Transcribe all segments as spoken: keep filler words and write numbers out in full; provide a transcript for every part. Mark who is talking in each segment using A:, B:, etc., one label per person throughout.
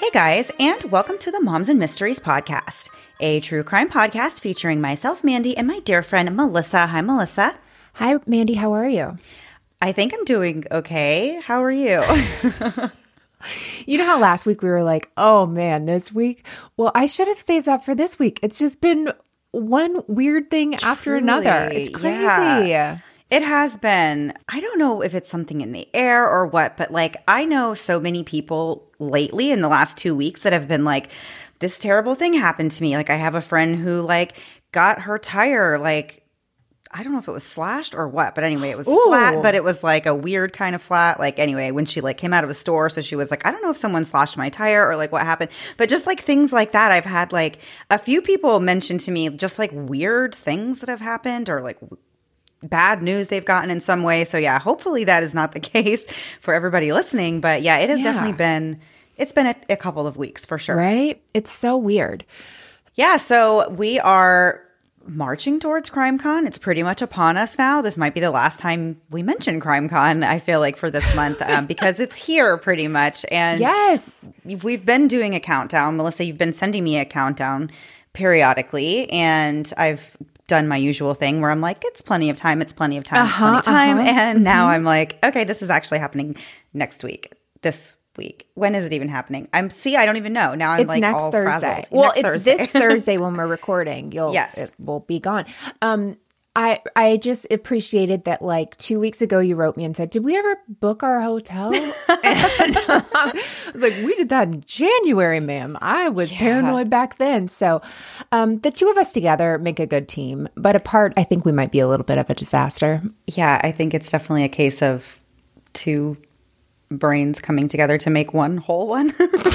A: Hey guys, and welcome to the Moms and Mysteries podcast, a true crime podcast featuring myself, Mandy, and my dear friend, Melissa. Hi, Melissa.
B: Hi, Mandy. How are you?
A: I think I'm doing okay. How are you?
B: You know how last week we were like, oh man, this week? Well, I should have saved that for this week. It's just been one weird thing after
A: Truly,
B: another. It's crazy.
A: Yeah. It has been. I don't know if it's something in the air or what, but like I know so many people lately in the last two weeks that have been like, this terrible thing happened to me. Like I have a friend who like got her tire like, I don't know if it was slashed or what, but anyway, it was
B: Ooh.
A: flat, but it was like a weird kind of flat. Like anyway, when she like came out of a store, so she was like, I don't know if someone slashed my tire or like what happened, but just like things like that. I've had like a few people mention to me just like weird things that have happened or like bad news they've gotten in some way. So yeah, hopefully that is not the case for everybody listening. But yeah, it has
B: Yeah.
A: definitely been, it's been a, a couple of weeks for sure.
B: Right? It's so weird.
A: Yeah, so we are marching towards CrimeCon. It's pretty much upon us now. This might be the last time we mention CrimeCon, I feel like, for this month um, because it's here pretty much. And
B: Yes.
A: we've been doing a countdown. Melissa, you've been sending me a countdown periodically, and I've done my usual thing where I'm like, it's plenty of time, it's plenty of time, it's
B: Uh-huh,
A: plenty of time.
B: uh-huh.
A: And now I'm like, okay, this is actually happening next week, this week. When is it even happening? I'm see, I don't even know. Now I'm
B: It's
A: like
B: next
A: all
B: Thursday.
A: frazzled.
B: Well,
A: Next
B: it's
A: Thursday.
B: this Thursday when we're recording. You'll
A: Yes.
B: It will be gone. Um, I I just appreciated that like two weeks ago you wrote me and said, did we ever book our hotel? And I was like, we did that in January, ma'am. I was
A: Yeah.
B: paranoid back then. So um, the two of us together make a good team. But apart, I think we might be a little bit of a disaster.
A: Yeah, I think it's definitely a case of two brains coming together to make one whole one.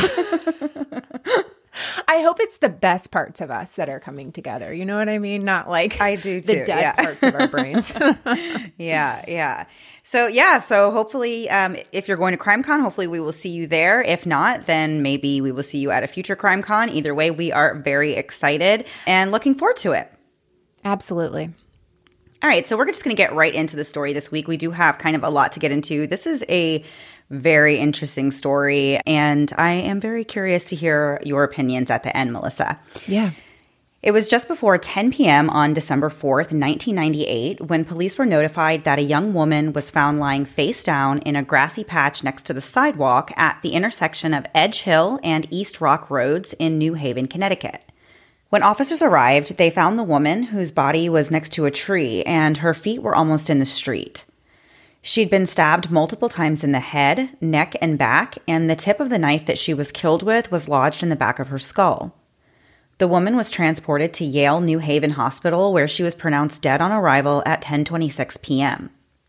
B: I hope it's the best parts of us that are coming together. You know what I mean? Not like
A: I do
B: the
A: too,
B: dead
A: yeah.
B: parts of our brains.
A: Yeah, yeah. So yeah, so hopefully um, if you're going to CrimeCon, hopefully we will see you there. If not, then maybe we will see you at a future CrimeCon. Either way, we are very excited and looking forward to it.
B: Absolutely.
A: All right, so we're just going to get right into the story this week. We do have kind of a lot to get into. This is a very interesting story, and I am very curious to hear your opinions at the end, Melissa.
B: Yeah.
A: It was just before ten p.m. on December fourth, nineteen ninety-eight, when police were notified that a young woman was found lying face down in a grassy patch next to the sidewalk at the intersection of Edge Hill and East Rock Roads in New Haven, Connecticut. When officers arrived, they found the woman whose body was next to a tree and her feet were almost in the street. She'd been stabbed multiple times in the head, neck, and back, and the tip of the knife that she was killed with was lodged in the back of her skull. The woman was transported to Yale New Haven Hospital, where she was pronounced dead on arrival at ten twenty-six p.m.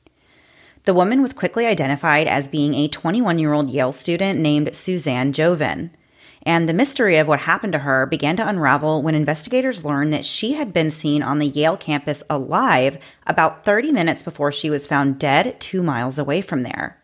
A: The woman was quickly identified as being a twenty-one-year-old Yale student named Suzanne Joven. And the mystery of what happened to her began to unravel when investigators learned that she had been seen on the Yale campus alive about thirty minutes before she was found dead two miles away from there.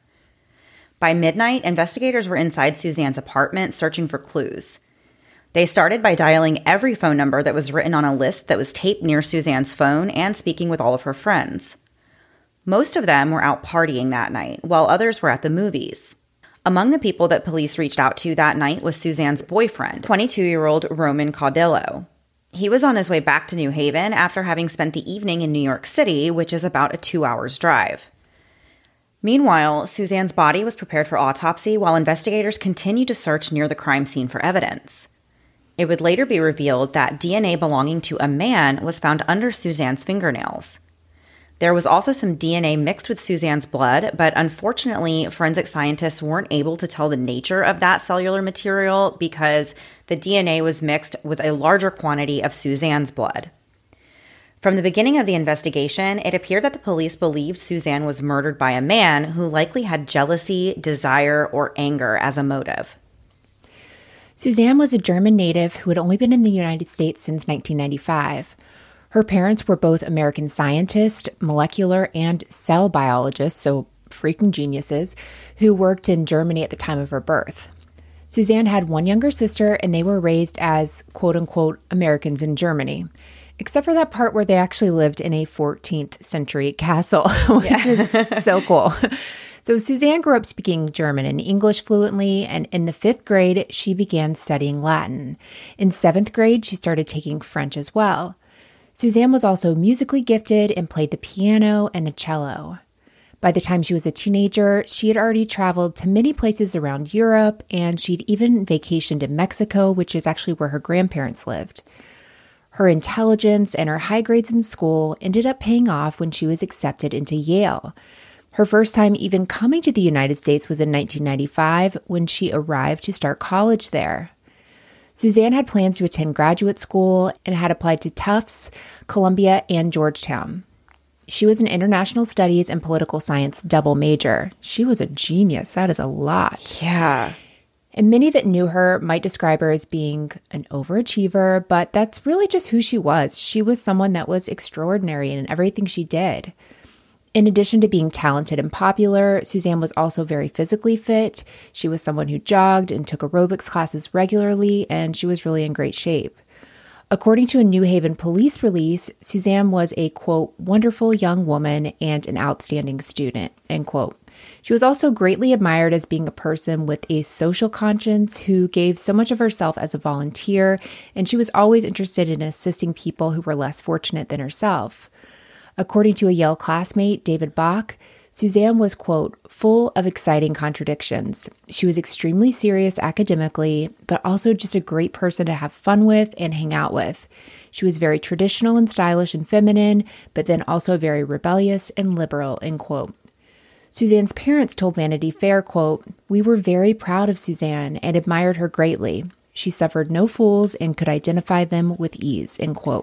A: By midnight, investigators were inside Suzanne's apartment searching for clues. They started by dialing every phone number that was written on a list that was taped near Suzanne's phone and speaking with all of her friends. Most of them were out partying that night, while others were at the movies. Among the people that police reached out to that night was Suzanne's boyfriend, twenty-two-year-old Roman Caudillo. He was on his way back to New Haven after having spent the evening in New York City, which is about a two hours drive. Meanwhile, Suzanne's body was prepared for autopsy while investigators continued to search near the crime scene for evidence. It would later be revealed that D N A belonging to a man was found under Suzanne's fingernails. There was also some D N A mixed with Suzanne's blood, but unfortunately, forensic scientists weren't able to tell the nature of that cellular material because the D N A was mixed with a larger quantity of Suzanne's blood. From the beginning of the investigation, it appeared that the police believed Suzanne was murdered by a man who likely had jealousy, desire, or anger as a motive.
B: Suzanne was a German native who had only been in the United States since nineteen ninety-five. Her parents were both American scientists, molecular and cell biologists, so freaking geniuses, who worked in Germany at the time of her birth. Suzanne had one younger sister, and they were raised as quote-unquote Americans in Germany, except for that part where they actually lived in a fourteenth century castle, which yeah. is so cool. So Suzanne grew up speaking German and English fluently, and in the fifth grade, she began studying Latin. In seventh grade, she started taking French as well. Suzanne was also musically gifted and played the piano and the cello. By the time she was a teenager, she had already traveled to many places around Europe, and she'd even vacationed in Mexico, which is actually where her grandparents lived. Her intelligence and her high grades in school ended up paying off when she was accepted into Yale. Her first time even coming to the United States was in nineteen ninety-five when she arrived to start college there. Suzanne had plans to attend graduate school and had applied to Tufts, Columbia, and Georgetown. She was an international studies and political science double major. She was a genius. That is a lot.
A: Yeah.
B: And many that knew her might describe her as being an overachiever, but that's really just who she was. She was someone that was extraordinary in everything she did. In addition to being talented and popular, Suzanne was also very physically fit. She was someone who jogged and took aerobics classes regularly, and she was really in great shape. According to a New Haven police release, Suzanne was a, quote, wonderful young woman and an outstanding student, end quote. She was also greatly admired as being a person with a social conscience who gave so much of herself as a volunteer, and she was always interested in assisting people who were less fortunate than herself. According to a Yale classmate, David Bach, Suzanne was, quote, full of exciting contradictions. She was extremely serious academically, but also just a great person to have fun with and hang out with. She was very traditional and stylish and feminine, but then also very rebellious and liberal, end quote. Suzanne's parents told Vanity Fair, quote, we were very proud of Suzanne and admired her greatly. She suffered no fools and could identify them with ease, end quote.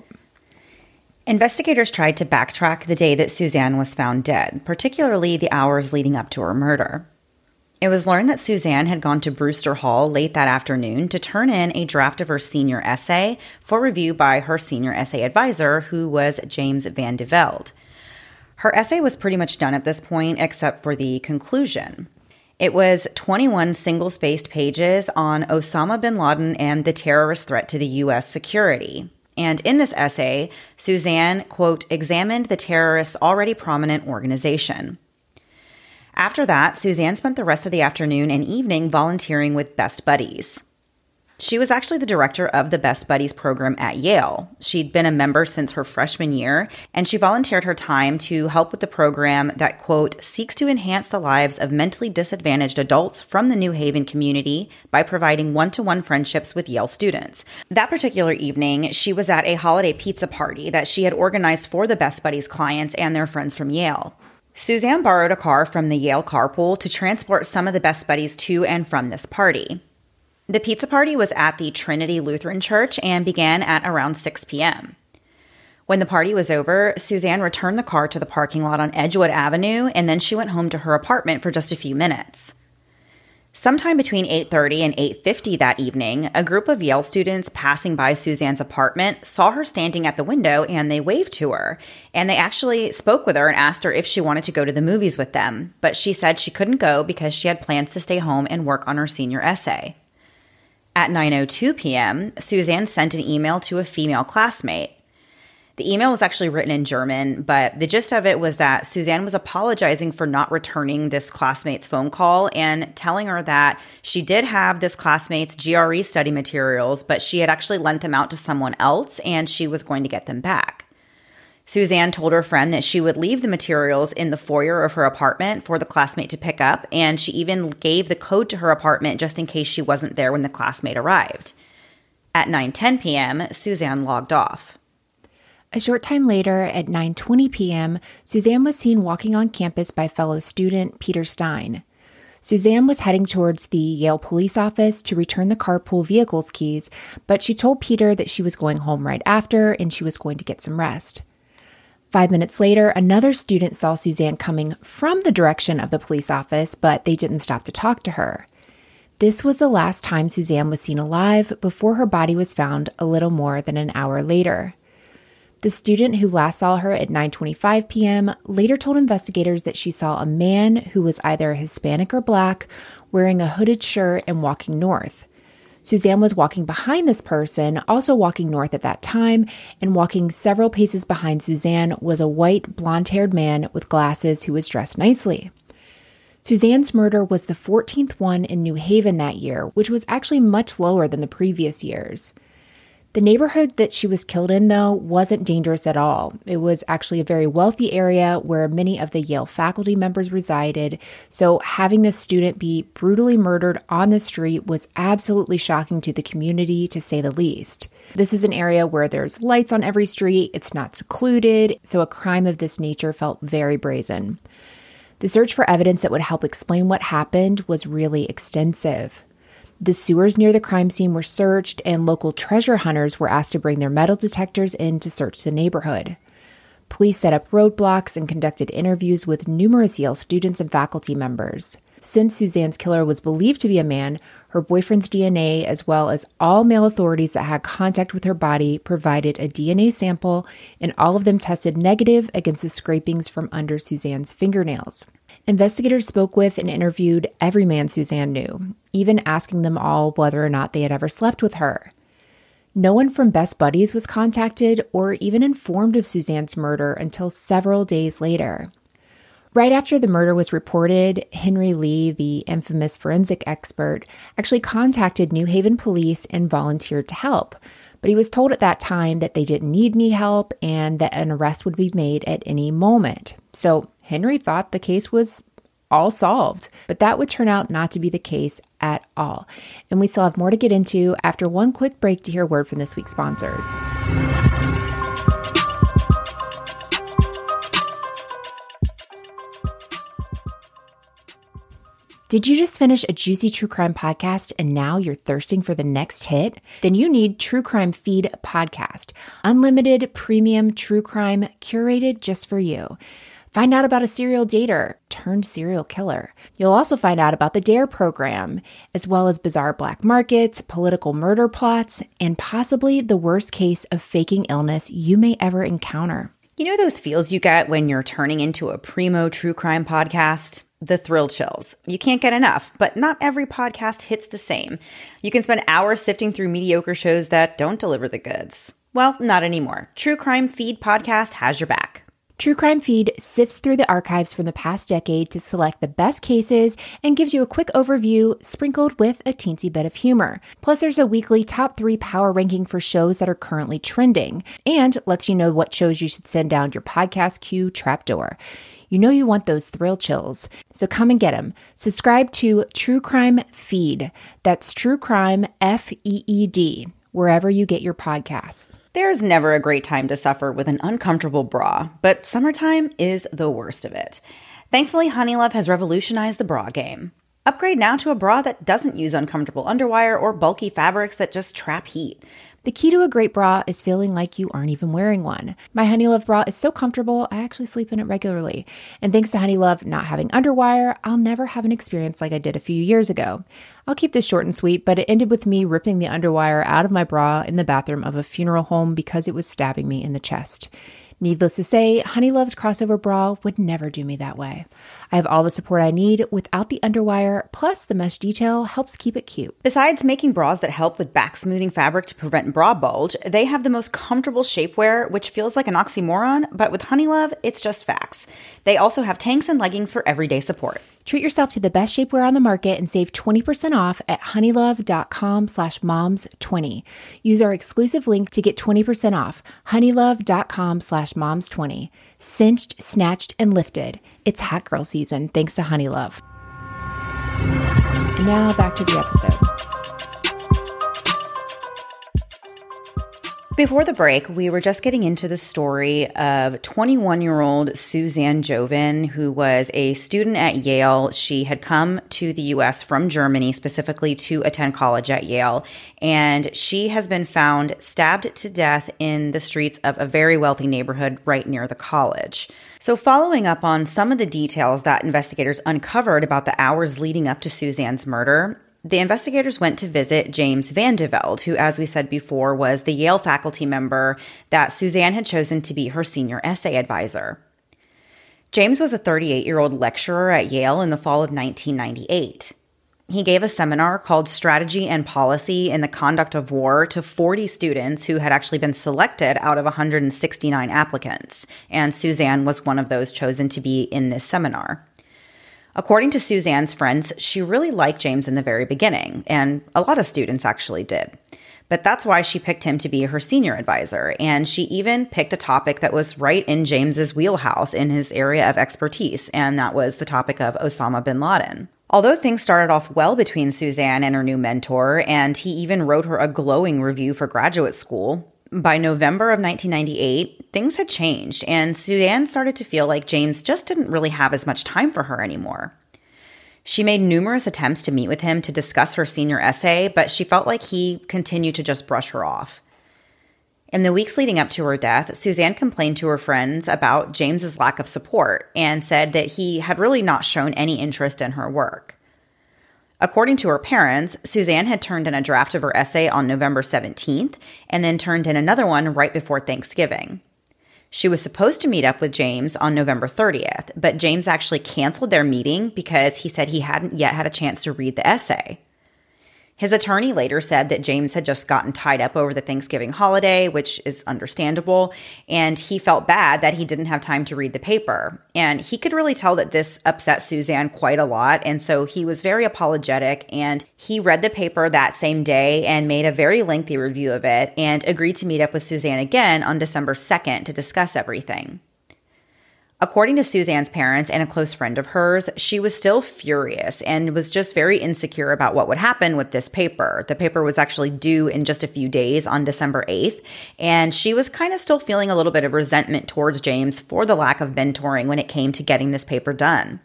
A: Investigators tried to backtrack the day that Suzanne was found dead, particularly the hours leading up to her murder. It was learned that Suzanne had gone to Brewster Hall late that afternoon to turn in a draft of her senior essay for review by her senior essay advisor, who was James Van de Velde. Her essay was pretty much done at this point, except for the conclusion. It was twenty-one single-spaced pages on Osama bin Laden and the terrorist threat to the U S security. And in this essay, Suzanne, quote, examined the terrorist's already prominent organization. After that, Suzanne spent the rest of the afternoon and evening volunteering with Best Buddies. She was actually the director of the Best Buddies program at Yale. She'd been a member since her freshman year, and she volunteered her time to help with the program that, quote, seeks to enhance the lives of mentally disadvantaged adults from the New Haven community by providing one-to-one friendships with Yale students. That particular evening, she was at a holiday pizza party that she had organized for the Best Buddies clients and their friends from Yale. Suzanne borrowed a car from the Yale carpool to transport some of the Best Buddies to and from this party. The pizza party was at the Trinity Lutheran Church and began at around six p.m. When the party was over, Suzanne returned the car to the parking lot on Edgewood Avenue, and then she went home to her apartment for just a few minutes. Sometime between eight thirty and eight fifty that evening, a group of Yale students passing by Suzanne's apartment saw her standing at the window, and they waved to her. And they actually spoke with her and asked her if she wanted to go to the movies with them. But she said she couldn't go because she had plans to stay home and work on her senior essay. At nine oh two p.m., Suzanne sent an email to a female classmate. The email was actually written in German, but the gist of it was that Suzanne was apologizing for not returning this classmate's phone call and telling her that she did have this classmate's G R E study materials, but she had actually lent them out to someone else and she was going to get them back. Suzanne told her friend that she would leave the materials in the foyer of her apartment for the classmate to pick up, and she even gave the code to her apartment just in case she wasn't there when the classmate arrived. At nine ten p.m., Suzanne logged off.
B: A short time later, at nine twenty p.m., Suzanne was seen walking on campus by fellow student Peter Stein. Suzanne was heading towards the Yale police office to return the carpool vehicle's keys, but she told Peter that she was going home right after and she was going to get some rest. Five minutes later, another student saw Suzanne coming from the direction of the police office, but they didn't stop to talk to her. This was the last time Suzanne was seen alive before her body was found a little more than an hour later. The student who last saw her at nine twenty-five p.m. later told investigators that she saw a man who was either Hispanic or Black, wearing a hooded shirt and walking north. Suzanne was walking behind this person, also walking north at that time, and walking several paces behind Suzanne was a white, blonde-haired man with glasses who was dressed nicely. Suzanne's murder was the fourteenth one in New Haven that year, which was actually much lower than the previous years. The neighborhood that she was killed in, though, wasn't dangerous at all. It was actually a very wealthy area where many of the Yale faculty members resided, so having this student be brutally murdered on the street was absolutely shocking to the community, to say the least. This is an area where there's lights on every street, it's not secluded, so a crime of this nature felt very brazen. The search for evidence that would help explain what happened was really extensive. The sewers near the crime scene were searched, and local treasure hunters were asked to bring their metal detectors in to search the neighborhood. Police set up roadblocks and conducted interviews with numerous Yale students and faculty members. Since Suzanne's killer was believed to be a man, her boyfriend's D N A, as well as all male authorities that had contact with her body, provided a D N A sample, and all of them tested negative against the scrapings from under Suzanne's fingernails. Investigators spoke with and interviewed every man Suzanne knew, even asking them all whether or not they had ever slept with her. No one from Best Buddies was contacted or even informed of Suzanne's murder until several days later. Right after the murder was reported, Henry Lee, the infamous forensic expert, actually contacted New Haven police and volunteered to help. But he was told at that time that they didn't need any help and that an arrest would be made at any moment. So Henry thought the case was all solved, but that would turn out not to be the case at all. And we still have more to get into after one quick break to hear a word from this week's sponsors. Did you just finish a juicy true crime podcast and now you're thirsting for the next hit? Then you need True Crime Feed podcast, unlimited premium true crime curated just for you. Find out about a serial dater turned serial killer. You'll also find out about the DARE program, as well as bizarre black markets, political murder plots, and possibly the worst case of faking illness you may ever encounter.
A: You know those feels you get when you're turning into a primo true crime podcast? The thrill chills. You can't get enough, but not every podcast hits the same. You can spend hours sifting through mediocre shows that don't deliver the goods. Well, not anymore. True Crime Feed podcast has your back.
B: True Crime Feed sifts through the archives from the past decade to select the best cases and gives you a quick overview sprinkled with a teensy bit of humor. Plus, there's a weekly top three power ranking for shows that are currently trending and lets you know what shows you should send down your podcast queue trapdoor. You know you want those thrill chills, so come and get them. Subscribe to True Crime Feed. That's True Crime F E E D, wherever you get your podcasts.
A: There's never a great time to suffer with an uncomfortable bra, but summertime is the worst of it. Thankfully, Honeylove has revolutionized the bra game. Upgrade now to a bra that doesn't use uncomfortable underwire or bulky fabrics that just trap heat.
B: The key to a great bra is feeling like you aren't even wearing one. My Honeylove bra is so comfortable, I actually sleep in it regularly. And thanks to Honeylove not having underwire, I'll never have an experience like I did a few years ago. I'll keep this short and sweet, but it ended with me ripping the underwire out of my bra in the bathroom of a funeral home because it was stabbing me in the chest. Needless to say, Honeylove's crossover bra would never do me that way. I have all the support I need without the underwire, plus the mesh detail helps keep it cute.
A: Besides making bras that help with back smoothing fabric to prevent bra bulge, they have the most comfortable shapewear, which feels like an oxymoron, but with Honeylove, it's just facts. They also have tanks and leggings for everyday support.
B: Treat yourself to the best shapewear on the market and save twenty percent off at honeylove.com slash moms20. Use our exclusive link to get twenty percent off, honeylove.com slash moms20. Cinched, snatched, and lifted. It's hot girl season thanks to Honeylove. And now back to the episode.
A: Before the break, we were just getting into the story of twenty-one-year-old Suzanne Joven, who was a student at Yale. She had come to the U S from Germany, specifically to attend college at Yale, and she has been found stabbed to death in the streets of a very wealthy neighborhood right near the college. So following up on some of the details that investigators uncovered about the hours leading up to Suzanne's murder, the investigators went to visit James Van de Velde, who, as we said before, was the Yale faculty member that Suzanne had chosen to be her senior essay advisor. James was a thirty-eight-year-old lecturer at Yale in the fall of nineteen ninety-eight. He gave a seminar called Strategy and Policy in the Conduct of War to forty students who had actually been selected out of one hundred sixty-nine applicants, and Suzanne was one of those chosen to be in this seminar. According to Suzanne's friends, she really liked James in the very beginning, and a lot of students actually did. But that's why she picked him to be her senior advisor, and she even picked a topic that was right in James's wheelhouse in his area of expertise, and that was the topic of Osama bin Laden. Although things started off well between Suzanne and her new mentor, and he even wrote her a glowing review for graduate school, by November of nineteen ninety-eight, things had changed, and Suzanne started to feel like James just didn't really have as much time for her anymore. She made numerous attempts to meet with him to discuss her senior essay, but she felt like he continued to just brush her off. In the weeks leading up to her death, Suzanne complained to her friends about James's lack of support and said that he had really not shown any interest in her work. According to her parents, Suzanne had turned in a draft of her essay on November seventeenth and then turned in another one right before Thanksgiving. She was supposed to meet up with James on November thirtieth, but James actually canceled their meeting because he said he hadn't yet had a chance to read the essay. His attorney later said that James had just gotten tied up over the Thanksgiving holiday, which is understandable, and he felt bad that he didn't have time to read the paper. And he could really tell that this upset Suzanne quite a lot, and so he was very apologetic, and he read the paper that same day and made a very lengthy review of it and agreed to meet up with Suzanne again on December second to discuss everything. According to Suzanne's parents and a close friend of hers, she was still furious and was just very insecure about what would happen with this paper. The paper was actually due in just a few days on December eighth, and she was kind of still feeling a little bit of resentment towards James for the lack of mentoring when it came to getting this paper done.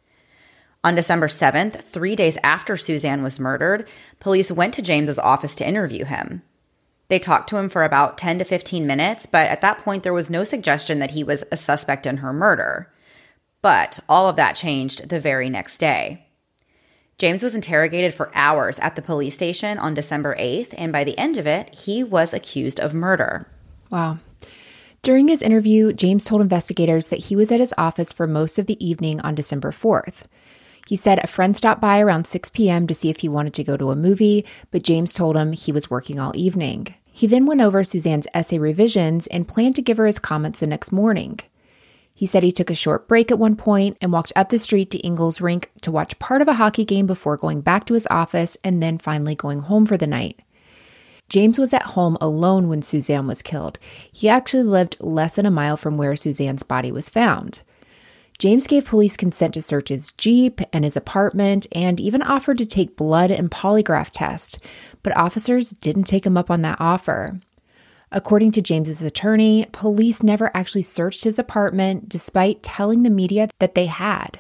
A: On December seventh, three days after Suzanne was murdered, police went to James's office to interview him. They talked to him for about ten to fifteen minutes, but at that point there was no suggestion that he was a suspect in her murder. But all of that changed the very next day. James was interrogated for hours at the police station on December eighth, and by the end of it, he was accused of murder.
B: Wow. During his interview, James told investigators that he was at his office for most of the evening on December fourth. He said a friend stopped by around six p.m. to see if he wanted to go to a movie, but James told him he was working all evening. He then went over Suzanne's essay revisions and planned to give her his comments the next morning. He said he took a short break at one point and walked up the street to Ingles Rink to watch part of a hockey game before going back to his office and then finally going home for the night. James was at home alone when Suzanne was killed. He actually lived less than a mile from where Suzanne's body was found. James gave police consent to search his Jeep and his apartment and even offered to take blood and polygraph tests, but officers didn't take him up on that offer. According to James's attorney, police never actually searched his apartment despite telling the media that they had.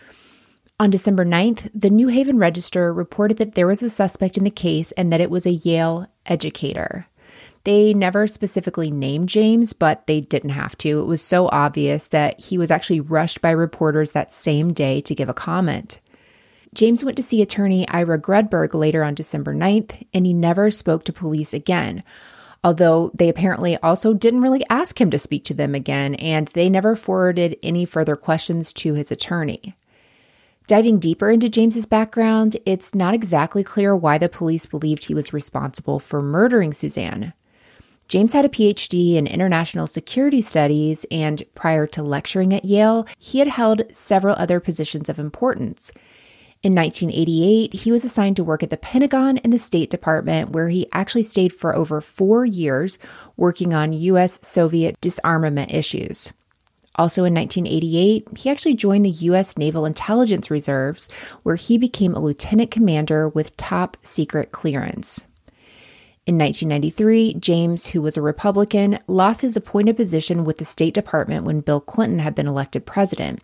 B: On December ninth, the New Haven Register reported that there was a suspect in the case and that it was a Yale educator. They never specifically named James, but they didn't have to. It was so obvious that he was actually rushed by reporters that same day to give a comment. James went to see attorney Ira Grudberg later on December ninth, and he never spoke to police again, although they apparently also didn't really ask him to speak to them again, and they never forwarded any further questions to his attorney. Diving deeper into James's background, it's not exactly clear why the police believed he was responsible for murdering Suzanne. James had a P H D in international security studies, and prior to lecturing at Yale, he had held several other positions of importance. In nineteen eighty-eight, he was assigned to work at the Pentagon and the State Department, where he actually stayed for over four years working on U S Soviet disarmament issues. Also in nineteen eighty-eight, he actually joined the U S Naval Intelligence Reserves, where he became a lieutenant commander with top secret clearance. In nineteen ninety-three, James, who was a Republican, lost his appointed position with the State Department when Bill Clinton had been elected president.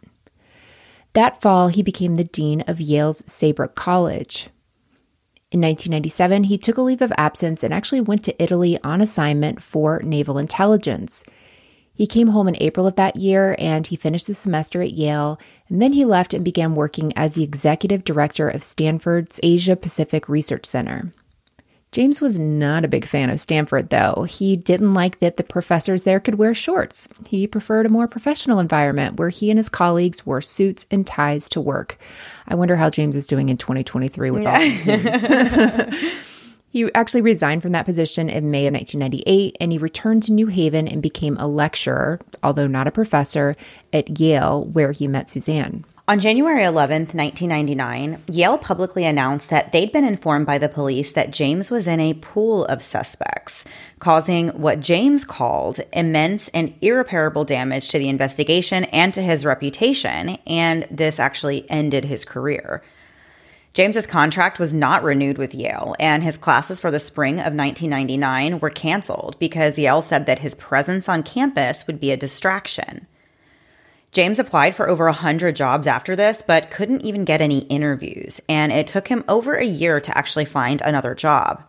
B: That fall, he became the dean of Yale's Saybrook College. In nineteen ninety-seven, he took a leave of absence and actually went to Italy on assignment for naval intelligence. He came home in April of that year, and he finished the semester at Yale, and then he left and began working as the executive director of Stanford's Asia Pacific Research Center. James was not a big fan of Stanford, though. He didn't like that the professors there could wear shorts. He preferred a more professional environment where he and his colleagues wore suits and ties to work. I wonder how James is doing in twenty twenty-three with all these suits. He actually resigned from that position in May of nineteen ninety-eight, and he returned to New Haven and became a lecturer, although not a professor, at Yale, where he met Suzanne.
A: On January eleventh, nineteen ninety-nine, Yale publicly announced that they'd been informed by the police that James was in a pool of suspects, causing what James called immense and irreparable damage to the investigation and to his reputation, and this actually ended his career. James's contract was not renewed with Yale, and his classes for the spring of nineteen ninety-nine were canceled because Yale said that his presence on campus would be a distraction. James applied for over one hundred jobs after this, but couldn't even get any interviews, and it took him over a year to actually find another job.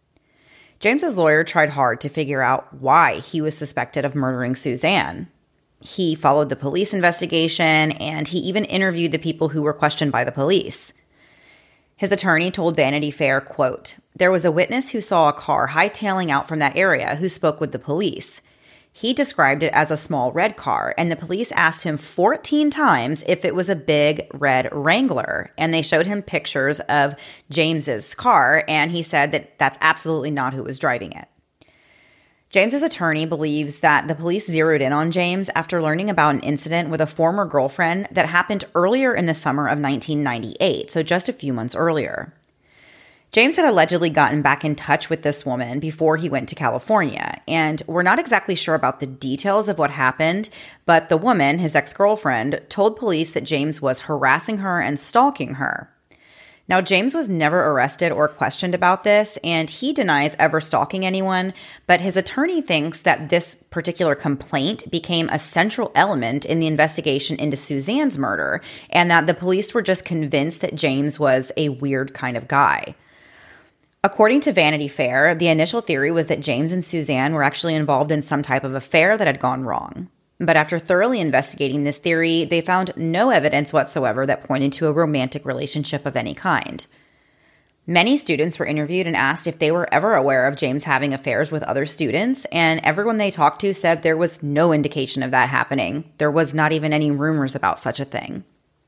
A: James's lawyer tried hard to figure out why he was suspected of murdering Suzanne. He followed the police investigation, and he even interviewed the people who were questioned by the police. His attorney told Vanity Fair, quote, "There was a witness who saw a car hightailing out from that area who spoke with the police. He described it as a small red car, and the police asked him fourteen times if it was a big red Wrangler, and they showed him pictures of James's car, and he said that that's absolutely not who was driving it." James's attorney believes that the police zeroed in on James after learning about an incident with a former girlfriend that happened earlier in the summer of nineteen ninety-eight, so just a few months earlier. James had allegedly gotten back in touch with this woman before he went to California, and we're not exactly sure about the details of what happened, but the woman, his ex-girlfriend, told police that James was harassing her and stalking her. Now, James was never arrested or questioned about this, and he denies ever stalking anyone, but his attorney thinks that this particular complaint became a central element in the investigation into Suzanne's murder, and that the police were just convinced that James was a weird kind of guy. According to Vanity Fair, the initial theory was that James and Suzanne were actually involved in some type of affair that had gone wrong. But after thoroughly investigating this theory, they found no evidence whatsoever that pointed to a romantic relationship of any kind. Many students were interviewed and asked if they were ever aware of James having affairs with other students, and everyone they talked to said there was no indication of that happening. There was not even any rumors about such a thing.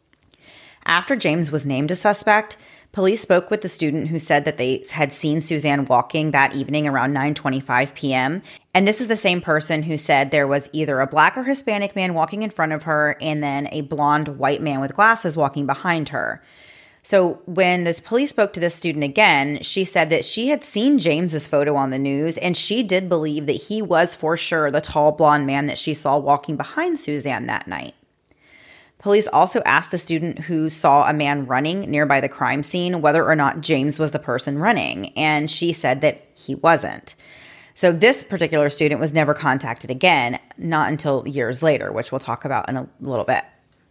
A: After James was named a suspect, police spoke with the student who said that they had seen Suzanne walking that evening around nine twenty-five p.m., and this is the same person who said there was either a black or Hispanic man walking in front of her and then a blonde white man with glasses walking behind her. So when this police spoke to this student again, she said that she had seen James's photo on the news, and she did believe that he was for sure the tall blonde man that she saw walking behind Suzanne that night. Police also asked the student who saw a man running nearby the crime scene whether or not James was the person running, and she said that he wasn't. So this particular student was never contacted again, not until years later, which we'll talk about in a little bit.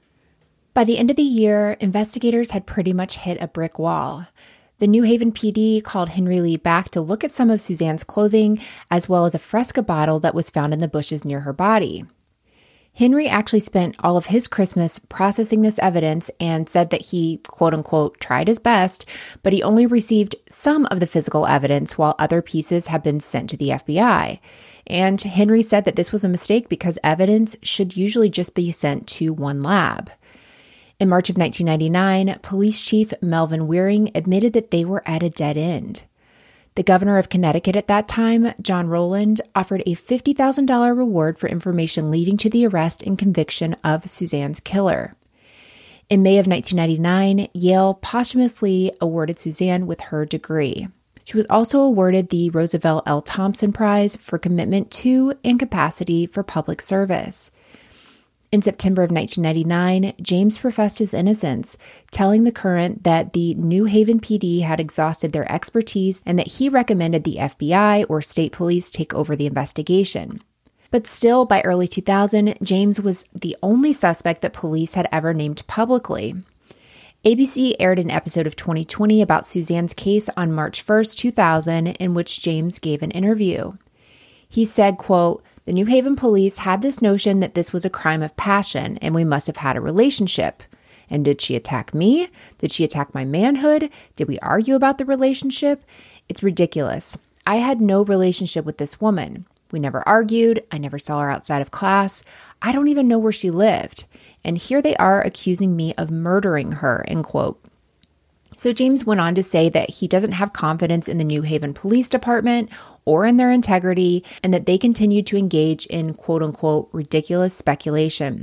B: By the end of the year, investigators had pretty much hit a brick wall. The New Haven P D called Henry Lee back to look at some of Suzanne's clothing, as well as a Fresca bottle that was found in the bushes near her body. Henry actually spent all of his Christmas processing this evidence and said that he, quote unquote, tried his best, but he only received some of the physical evidence while other pieces have been sent to the F B I. And Henry said that this was a mistake because evidence should usually just be sent to one lab. In March of nineteen ninety-nine, Police Chief Melvin Wearing admitted that they were at a dead end. The governor of Connecticut at that time, John Rowland, offered a fifty thousand dollars reward for information leading to the arrest and conviction of Suzanne's killer. In May of nineteen ninety-nine, Yale posthumously awarded Suzanne with her degree. She was also awarded the Roosevelt L. Thompson Prize for commitment to and capacity for public service. In September of nineteen ninety-nine, James professed his innocence, telling the Current that the New Haven P D had exhausted their expertise and that he recommended the F B I or state police take over the investigation. But still, by early two thousand, James was the only suspect that police had ever named publicly. A B C aired an episode of twenty twenty about Suzanne's case on March first, two thousand, in which James gave an interview. He said, quote, "The New Haven police had this notion that this was a crime of passion and we must have had a relationship. And did she attack me? Did she attack my manhood? Did we argue about the relationship? It's ridiculous. I had no relationship with this woman. We never argued. I never saw her outside of class. I don't even know where she lived. And here they are accusing me of murdering her," end quote. So James went on to say that he doesn't have confidence in the New Haven Police Department or in their integrity, and that they continued to engage in quote-unquote ridiculous speculation.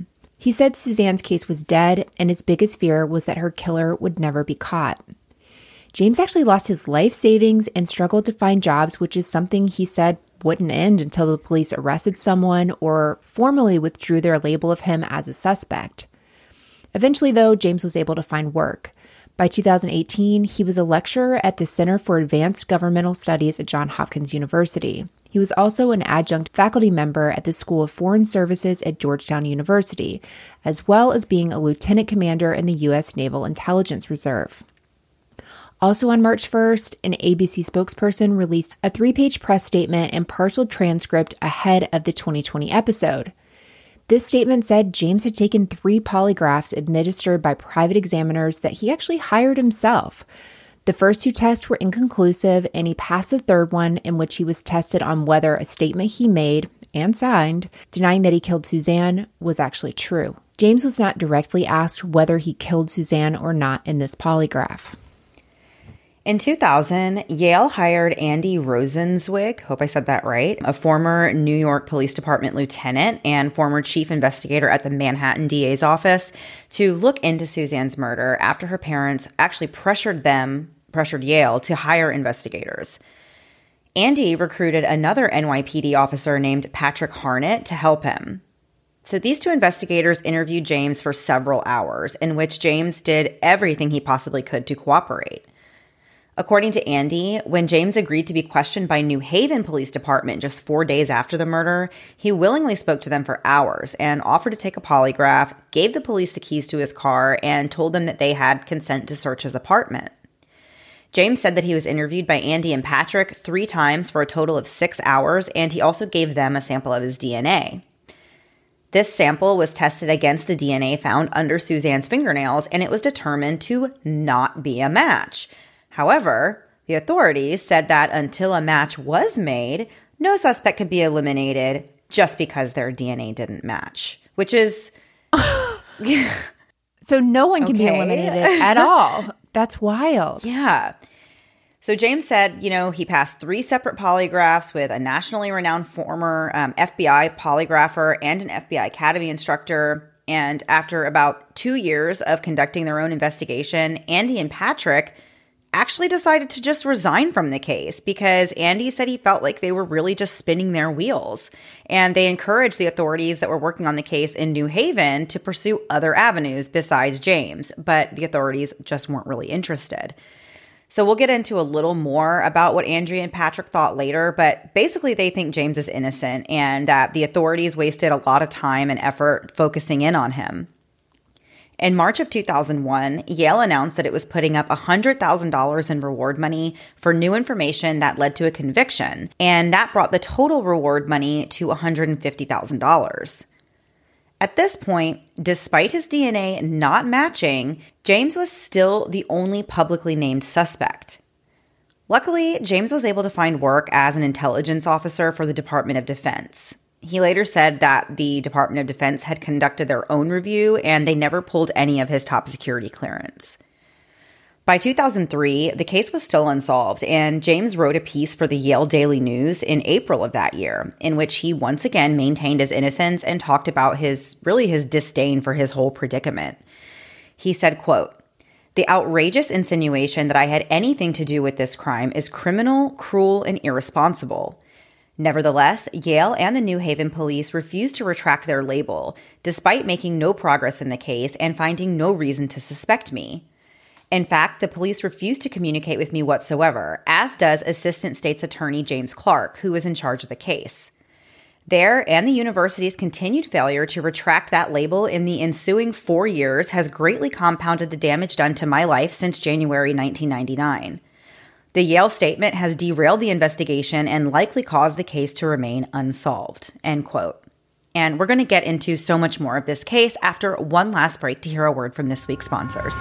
B: He said Suzanne's case was dead, and his biggest fear was that her killer would never be caught. James actually lost his life savings and struggled to find jobs, which is something he said wouldn't end until the police arrested someone or formally withdrew their label of him as a suspect. Eventually, though, James was able to find work. By two thousand eighteen, he was a lecturer at the Center for Advanced Governmental Studies at Johns Hopkins University. He was also an adjunct faculty member at the School of Foreign Services at Georgetown University, as well as being a lieutenant commander in the U S Naval Intelligence Reserve. Also on March first, an A B C spokesperson released a three-page press statement and partial transcript ahead of the twenty twenty episode. This statement said James had taken three polygraphs administered by private examiners that he actually hired himself. The first two tests were inconclusive, and he passed the third one, in which he was tested on whether a statement he made and signed, denying that he killed Suzanne, was actually true. James was not directly asked whether he killed Suzanne or not in this polygraph.
A: In two thousand, Yale hired Andy Rosenzweig, hope I said that right, a former New York Police Department lieutenant and former chief investigator at the Manhattan D A's office, to look into Suzanne's murder after her parents actually pressured them, pressured Yale to hire investigators. Andy recruited another N Y P D officer named Patrick Harnett to help him. So these two investigators interviewed James for several hours, in which James did everything he possibly could to cooperate. According to Andy, when James agreed to be questioned by New Haven Police Department just four days after the murder, he willingly spoke to them for hours and offered to take a polygraph, gave the police the keys to his car, and told them that they had consent to search his apartment. James said that he was interviewed by Andy and Patrick three times for a total of six hours, and he also gave them a sample of his D N A. This sample was tested against the D N A found under Suzanne's fingernails, and it was determined to not be a match. However, the authorities said that until a match was made, no suspect could be eliminated just because their D N A didn't match, which is...
B: So no one can okay. be eliminated at all. That's wild.
A: Yeah. So James said, you know, he passed three separate polygraphs with a nationally renowned former um, F B I polygrapher and an F B I Academy instructor. And after about two years of conducting their own investigation, Andy and Patrick actually decided to just resign from the case because Andy said he felt like they were really just spinning their wheels. And they encouraged the authorities that were working on the case in New Haven to pursue other avenues besides James, but the authorities just weren't really interested. So we'll get into a little more about what Andrea and Patrick thought later, but basically they think James is innocent and that the authorities wasted a lot of time and effort focusing in on him. In March of two thousand one, Yale announced that it was putting up one hundred thousand dollars in reward money for new information that led to a conviction, and that brought the total reward money to one hundred fifty thousand dollars. At this point, despite his D N A not matching, James was still the only publicly named suspect. Luckily, James was able to find work as an intelligence officer for the Department of Defense. He later said that the Department of Defense had conducted their own review and they never pulled any of his top security clearance. By two thousand three, the case was still unsolved, and James wrote a piece for the Yale Daily News in April of that year, in which he once again maintained his innocence and talked about his, really his disdain for his whole predicament. He said, quote, "The outrageous insinuation that I had anything to do with this crime is criminal, cruel, and irresponsible. Nevertheless, Yale and the New Haven police refused to retract their label, despite making no progress in the case and finding no reason to suspect me. In fact, the police refused to communicate with me whatsoever, as does Assistant State's Attorney James Clark, who was in charge of the case. Their and the university's continued failure to retract that label in the ensuing four years has greatly compounded the damage done to my life since January nineteen ninety-nine. The Yale statement has derailed the investigation and likely caused the case to remain unsolved," end quote. And we're going to get into so much more of this case after one last break to hear a word from this week's sponsors.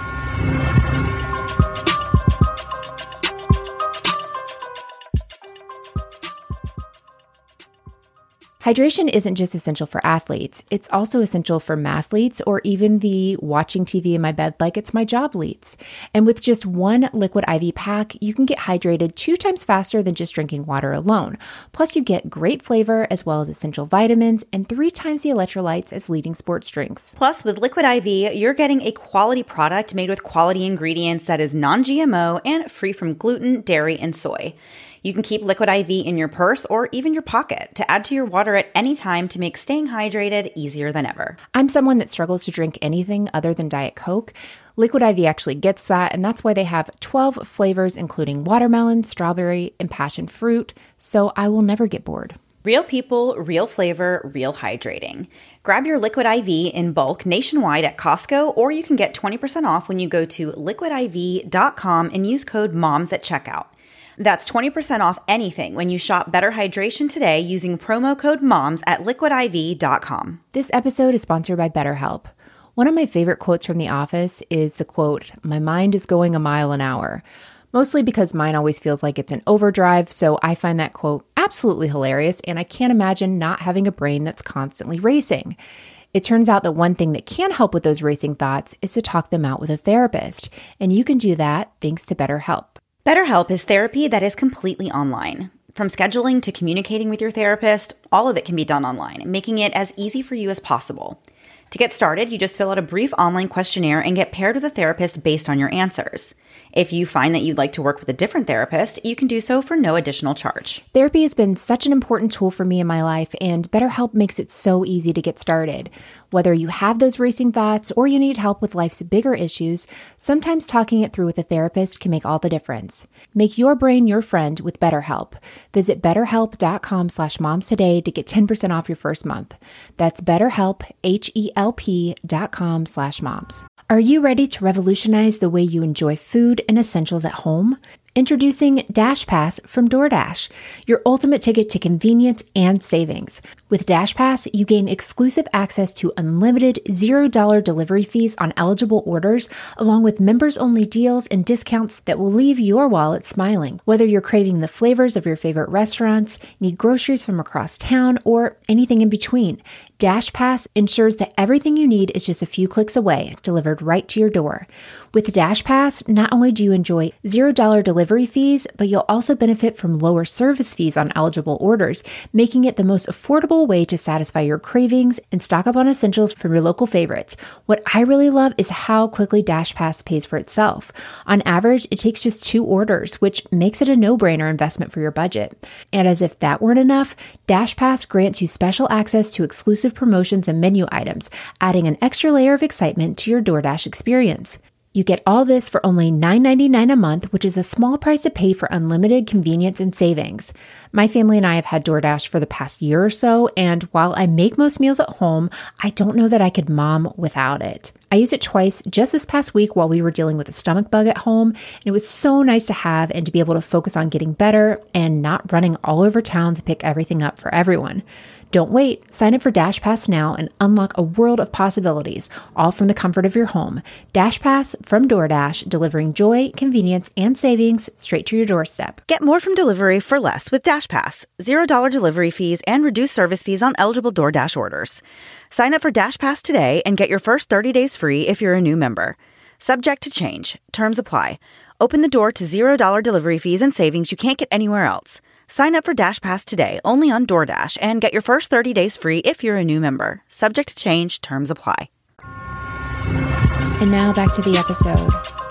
B: Hydration isn't just essential for athletes, it's also essential for mathletes or even the watching T V in my bed like it's my job leads. And with just one Liquid I V pack, you can get hydrated two times faster than just drinking water alone. Plus, you get great flavor as well as essential vitamins and three times the electrolytes as leading sports drinks.
A: Plus, with Liquid I V, you're getting a quality product made with quality ingredients that is non-G M O and free from gluten, dairy, and soy. You can keep Liquid I V in your purse or even your pocket to add to your water at any time to make staying hydrated easier than ever.
B: I'm someone that struggles to drink anything other than Diet Coke. Liquid I V actually gets that, and that's why they have twelve flavors, including watermelon, strawberry, and passion fruit, so I will never get bored.
A: Real people, real flavor, real hydrating. Grab your Liquid I V in bulk nationwide at Costco, or you can get twenty percent off when you go to liquid I V dot com and use code MOMS at checkout. That's twenty percent off anything when you shop Better Hydration today using promo code MOMS at liquid I V dot com.
B: This episode is sponsored by BetterHelp. One of my favorite quotes from The Office is the quote, "My mind is going a mile an hour." Mostly because mine always feels like it's in overdrive, so I find that quote absolutely hilarious, and I can't imagine not having a brain that's constantly racing. It turns out that one thing that can help with those racing thoughts is to talk them out with a therapist, and you can do that thanks to BetterHelp.
A: BetterHelp is therapy that is completely online. From scheduling to communicating with your therapist, all of it can be done online, making it as easy for you as possible. To get started, you just fill out a brief online questionnaire and get paired with a therapist based on your answers. If you find that you'd like to work with a different therapist, you can do so for no additional charge.
B: Therapy has been such an important tool for me in my life, and BetterHelp makes it so easy to get started. Whether you have those racing thoughts or you need help with life's bigger issues, sometimes talking it through with a therapist can make all the difference. Make your brain your friend with BetterHelp. Visit betterhelp.com slash moms today to get ten percent off your first month. That's BetterHelp, H-E-L-P dot com slash moms. Are you ready to revolutionize the way you enjoy food and essentials at home? Introducing DashPass from DoorDash, your ultimate ticket to convenience and savings. With DashPass, you gain exclusive access to unlimited zero dollars delivery fees on eligible orders, along with members-only deals and discounts that will leave your wallet smiling. Whether you're craving the flavors of your favorite restaurants, need groceries from across town, or anything in between, DashPass ensures that everything you need is just a few clicks away, delivered right to your door. With DashPass, not only do you enjoy zero dollars delivery fees, but you'll also benefit from lower service fees on eligible orders, making it the most affordable way to satisfy your cravings and stock up on essentials from your local favorites. What I really love is how quickly DashPass pays for itself. On average, it takes just two orders, which makes it a no-brainer investment for your budget. And as if that weren't enough, DashPass grants you special access to exclusive promotions and menu items, adding an extra layer of excitement to your DoorDash experience. You get all this for only nine ninety-nine a month, which is a small price to pay for unlimited convenience and savings. My family and I have had DoorDash for the past year or so, and while I make most meals at home, I don't know that I could mom without it. I used it twice just this past week while we were dealing with a stomach bug at home, and it was so nice to have and to be able to focus on getting better and not running all over town to pick everything up for everyone. Don't wait. Sign up for DashPass now and unlock a world of possibilities, all from the comfort of your home. DashPass from DoorDash, delivering joy, convenience, and savings straight to your doorstep.
A: Get more from delivery for less with DashPass. zero dollars delivery fees and reduced service fees on eligible DoorDash orders. Sign up for DashPass today and get your first thirty days free if you're a new member. Subject to change. Terms apply. Open the door to zero dollars delivery fees and savings you can't get anywhere else. Sign up for DashPass today, only on DoorDash, and get your first thirty days free if you're a new member. Subject to change. Terms apply.
B: And now back to the episode.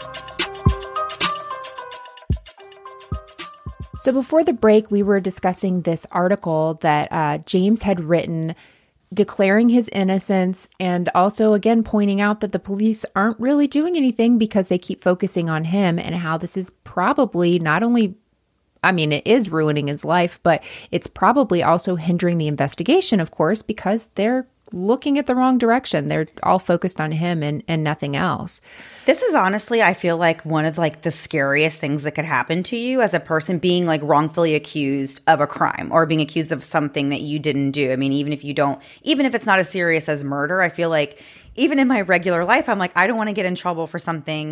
B: So before the break, we were discussing this article that uh, James had written declaring his innocence and also, again, pointing out that the police aren't really doing anything because they keep focusing on him and how this is probably not only I mean, it is ruining his life, but it's probably also hindering the investigation, of course, because they're looking at the wrong direction. They're all focused on him and, and nothing else.
A: This is honestly, I feel like one of like the scariest things that could happen to you as a person being like wrongfully accused of a crime or being accused of something that you didn't do. I mean, even if you don't, even if it's not as serious as murder, I feel like even in my regular life, I'm like, I don't want to get in trouble for something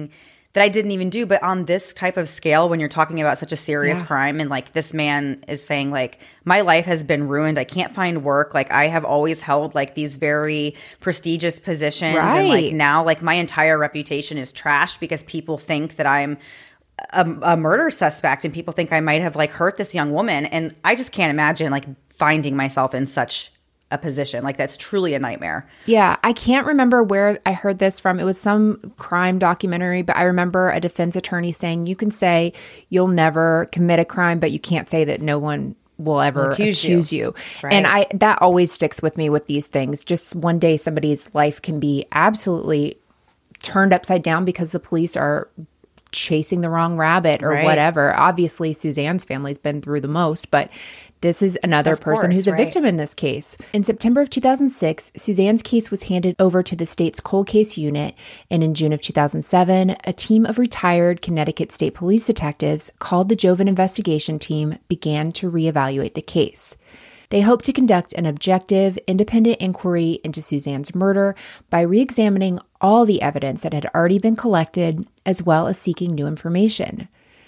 A: that I didn't even do. But on this type of scale, when you're talking about such a serious
B: Yeah.
A: crime, and like this man is saying like, my life has been ruined. I can't find work. Like I have always held like these very prestigious positions.
B: Right.
A: And like now like my entire reputation is trashed because people think that I'm a, a murder suspect and people think I might have like hurt this young woman. And I just can't imagine like finding myself in such a position. Like that's truly a nightmare.
B: Yeah, I can't remember where I heard this from. It was some crime documentary, but I remember a defense attorney saying you can say you'll never commit a crime, but you can't say that no one will ever accuse, accuse you. you.
A: Right.
B: And I that always sticks with me with these things. Just one day somebody's life can be absolutely turned upside down because the police are chasing the wrong rabbit or
A: right.
B: whatever. Obviously, Suzanne's family's been through the most, but this is another
A: of
B: person
A: course,
B: who's a
A: right.
B: victim in this case. In September of two thousand six, Suzanne's case was handed over to the state's cold case unit, and in June of two thousand seven, a team of retired Connecticut State Police detectives called the Jovan Investigation Team began to reevaluate the case. They hope to conduct an objective, independent inquiry into Suzanne's murder by re-examining all the evidence that had already been collected, as well as seeking new information.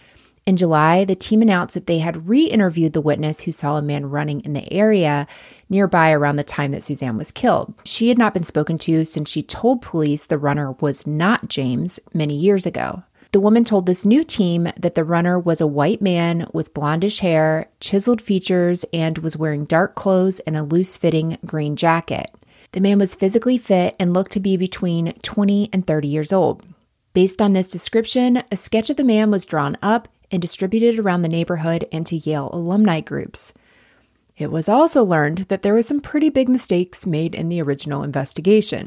B: In July, the team announced that they had re-interviewed the witness who saw a man running in the area nearby around the time that Suzanne was killed. She had not been spoken to since she told police the runner was not James many years ago. The woman told this new team that the runner was a white man with blondish hair, chiseled features, and was wearing dark clothes and a loose-fitting green jacket. The man was physically fit and looked to be between twenty and thirty years old. Based on this description, a sketch of the man was drawn up and distributed around the neighborhood and to Yale alumni groups. It was also learned that there were some pretty big mistakes made in the original investigation.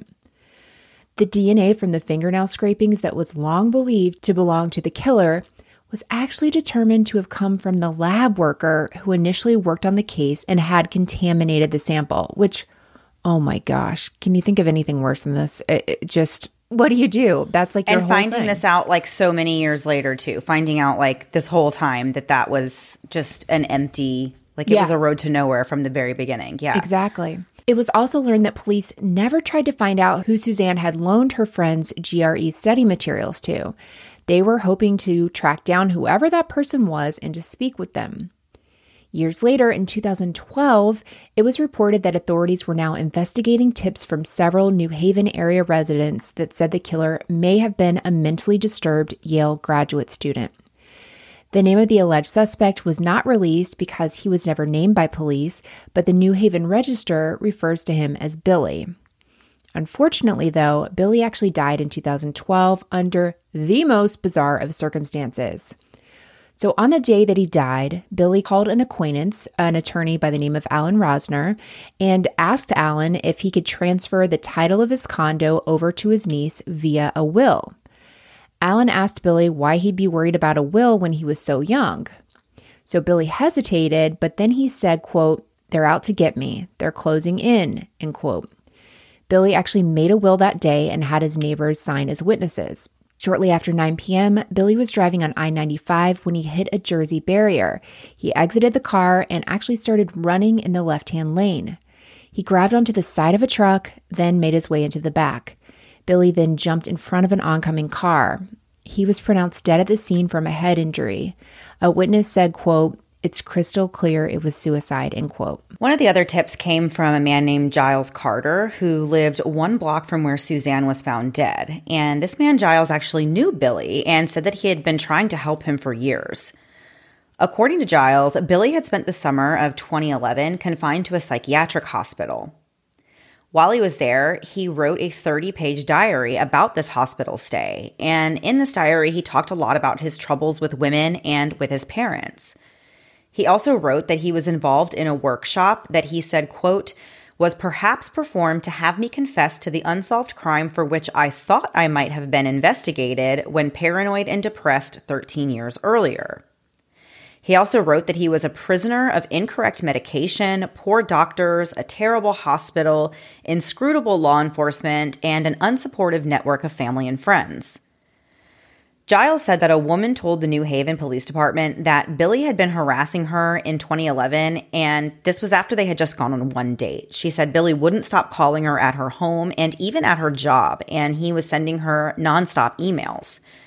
B: The D N A from the fingernail scrapings that was long believed to belong to the killer was actually determined to have come from the lab worker who initially worked on the case and had contaminated the sample, which, oh my gosh, can you think of anything worse than this? It, it just, what do you do? That's like your
A: and
B: whole
A: finding
B: thing.
A: this out like so many years later too, finding out like this whole time that that was just an empty, like it
B: Yeah.
A: was a road to nowhere from the very beginning. Yeah,
B: Exactly. It was also learned that police never tried to find out who Suzanne had loaned her friend's G R E study materials to. They were hoping to track down whoever that person was and to speak with them. Years later, in two thousand twelve, it was reported that authorities were now investigating tips from several New Haven area residents that said the killer may have been a mentally disturbed Yale graduate student. The name of the alleged suspect was not released because he was never named by police, but the New Haven Register refers to him as Billy. Unfortunately, though, Billy actually died in two thousand twelve under the most bizarre of circumstances. So on the day that he died, Billy called an acquaintance, an attorney by the name of Alan Rosner, and asked Alan if he could transfer the title of his condo over to his niece via a will. Alan asked Billy why he'd be worried about a will when he was so young. So Billy hesitated, but then he said, quote, "They're out to get me. They're closing in," end quote. Billy actually made a will that day and had his neighbors sign as witnesses. Shortly after nine p.m., Billy was driving on I ninety-five when he hit a Jersey barrier. He exited the car and actually started running in the left-hand lane. He grabbed onto the side of a truck, then made his way into the back. Billy then jumped in front of an oncoming car. He was pronounced dead at the scene from a head injury. A witness said, quote, "It's crystal clear it was suicide," end quote.
A: One of the other tips came from a man named Giles Carter, who lived one block from where Suzanne was found dead. And this man, Giles, actually knew Billy and said that he had been trying to help him for years. According to Giles, Billy had spent the summer of twenty eleven confined to a psychiatric hospital. While he was there, he wrote a thirty-page diary about this hospital stay. And in this diary, he talked a lot about his troubles with women and with his parents. He also wrote that he was involved in a workshop that he said, quote, "was perhaps performed to have me confess to the unsolved crime for which I thought I might have been investigated when paranoid and depressed thirteen years earlier." He also wrote that he was a prisoner of incorrect medication, poor doctors, a terrible hospital, inscrutable law enforcement, and an unsupportive network of family and friends. Giles said that a woman told the New Haven Police Department that Billy had been harassing her in twenty eleven, and this was after they had just gone on one date. She said Billy wouldn't stop calling her at her home and even at her job, and he was sending her nonstop emails.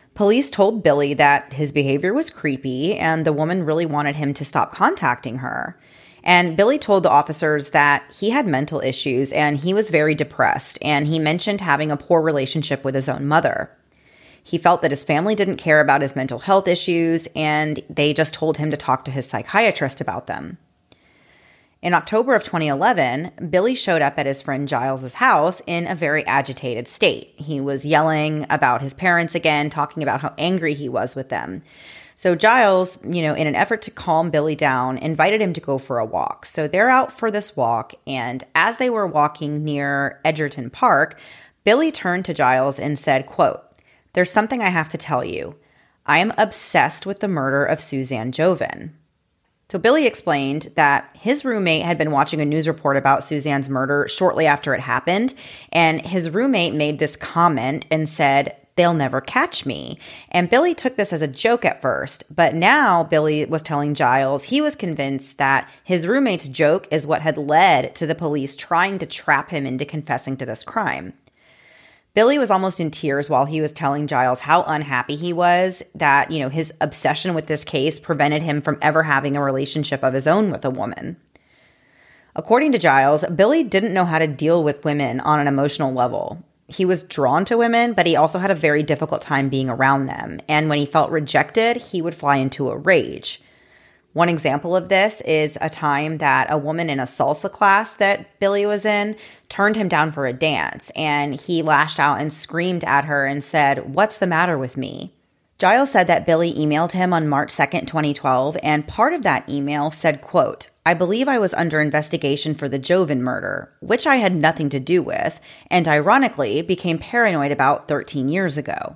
A: Police told Billy that his behavior was creepy and the woman really wanted him to stop contacting her. And Billy told the officers that he had mental issues and he was very depressed, and he mentioned having a poor relationship with his own mother. He felt that his family didn't care about his mental health issues, and they just told him to talk to his psychiatrist about them. In October of twenty eleven, Billy showed up at his friend Giles's house in a very agitated state. He was yelling about his parents again, talking about how angry he was with them. So Giles, you know, in an effort to calm Billy down, invited him to go for a walk. So they're out for this walk, and as they were walking near Edgerton Park, Billy turned to Giles and said, quote, "There's something I have to tell you. I am obsessed with the murder of Suzanne Joven." So Billy explained that his roommate had been watching a news report about Suzanne's murder shortly after it happened, and his roommate made this comment and said, "They'll never catch me." And Billy took this as a joke at first, but now Billy was telling Giles he was convinced that his roommate's joke is what had led to the police trying to trap him into confessing to this crime. Billy was almost in tears while he was telling Giles how unhappy he was that, you know, his obsession with this case prevented him from ever having a relationship of his own with a woman. According to Giles, Billy didn't know how to deal with women on an emotional level. He was drawn to women, but he also had a very difficult time being around them. And when he felt rejected, he would fly into a rage. One example of this is a time that a woman in a salsa class that Billy was in turned him down for a dance, and he lashed out and screamed at her and said, "What's the matter with me?" Giles said that Billy emailed him on March second, twenty twelve, and part of that email said, quote, "I believe I was under investigation for the Joven murder, which I had nothing to do with, and ironically became paranoid about thirteen years ago."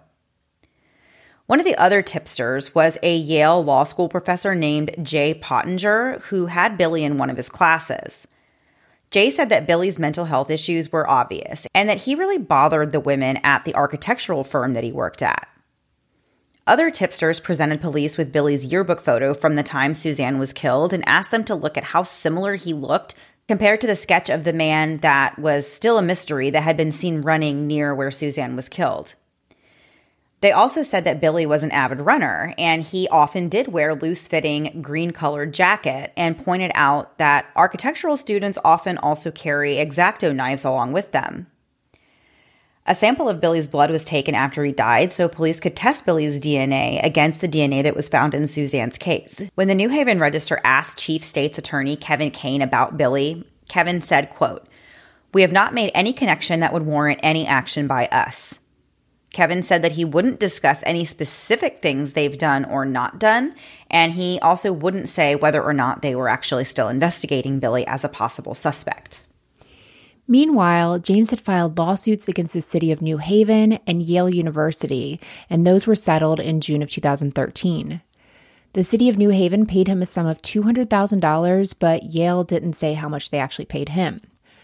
A: One of the other tipsters was a Yale Law School professor named Jay Pottinger, who had Billy in one of his classes. Jay said that Billy's mental health issues were obvious and that he really bothered the women at the architectural firm that he worked at. Other tipsters presented police with Billy's yearbook photo from the time Suzanne was killed and asked them to look at how similar he looked compared to the sketch of the man that was still a mystery that had been seen running near where Suzanne was killed. They also said that Billy was an avid runner, and he often did wear loose-fitting, green-colored jacket, and pointed out that architectural students often also carry X-Acto knives along with them. A sample of Billy's blood was taken after he died, so police could test Billy's D N A against the D N A that was found in Suzanne's case. When the New Haven Register asked Chief State's Attorney Kevin Kane about Billy, Kevin said, quote, "We have not made any connection that would warrant any action by us." Kevin said that he wouldn't discuss any specific things they've done or not done, and he also wouldn't say whether or not they were actually still investigating Billy as a possible suspect.
B: Meanwhile, James had filed lawsuits against the city of New Haven and Yale University, and those were settled in June of two thousand thirteen. The city of New Haven paid him a sum of two hundred thousand dollars, but Yale didn't say how much they actually paid him.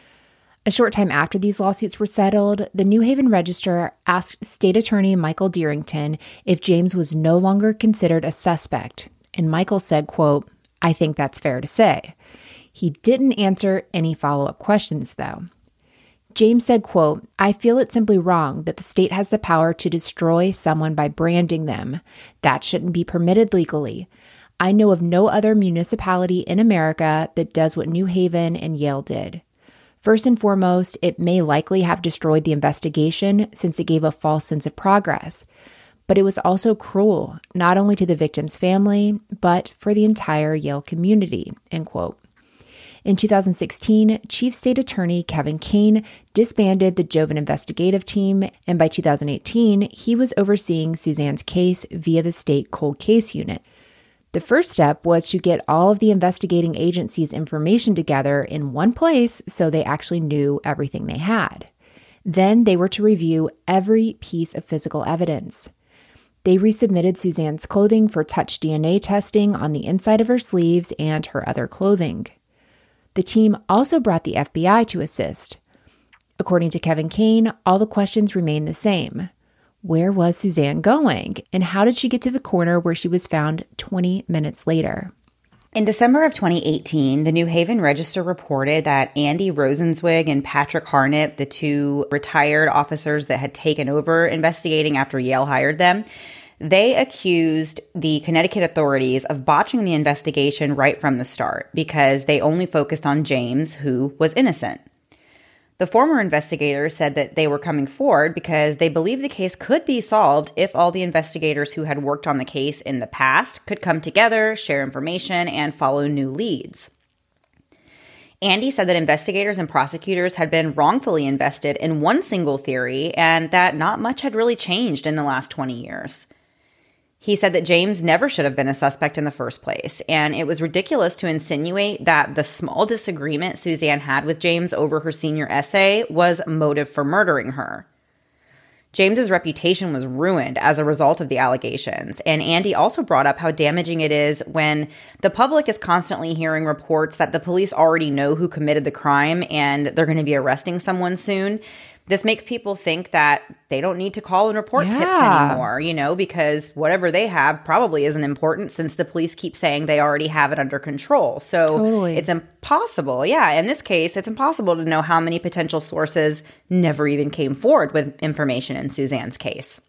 B: A short time after these lawsuits were settled, the New Haven Register asked State Attorney Michael Dearington if James was no longer considered a suspect, and Michael said, quote, "I think that's fair to say." He didn't answer any follow-up questions, though. James said, quote, "I feel it's simply wrong that the state has the power to destroy someone by branding them. That shouldn't be permitted legally. I know of no other municipality in America that does what New Haven and Yale did. First and foremost, it may likely have destroyed the investigation since it gave a false sense of progress. But it was also cruel, not only to the victim's family, but for the entire Yale community," end quote. In two thousand sixteen, Chief State Attorney Kevin Kane disbanded the Joven investigative team, and by two thousand eighteen, he was overseeing Suzanne's case via the state cold case unit. The first step was to get all of the investigating agencies' information together in one place so they actually knew everything they had. Then they were to review every piece of physical evidence. They resubmitted Suzanne's clothing for touch D N A testing on the inside of her sleeves and her other clothing. The team also brought the F B I to assist. According to Kevin Kane, all the questions remained the same. Where was Suzanne going, and how did she get to the corner where she was found twenty minutes later?
A: In December of twenty eighteen, the New Haven Register reported that Andy Rosenzweig and Patrick Harnett, the two retired officers that had taken over investigating after Yale hired them, They accused the Connecticut authorities of botching the investigation right from the start because they only focused on James, who was innocent. The former investigators said that they were coming forward because they believed the case could be solved if all the investigators who had worked on the case in the past could come together, share information, and follow new leads. Andy said that investigators and prosecutors had been wrongfully invested in one single theory and that not much had really changed in the last twenty years. He said that James never should have been a suspect in the first place, and it was ridiculous to insinuate that the small disagreement Suzanne had with James over her senior essay was motive for murdering her. James's reputation was ruined as a result of the allegations, and Andy also brought up how damaging it is when the public is constantly hearing reports that the police already know who committed the crime and they're going to be arresting someone soon. This makes people think that they don't need to call and report
B: yeah.
A: tips anymore, you know, because whatever they have probably isn't important since the police keep saying they already have it under control. So
B: totally. It's
A: impossible. Yeah, in this case, it's impossible to know how many potential sources never even came forward with information in Suzanne's case.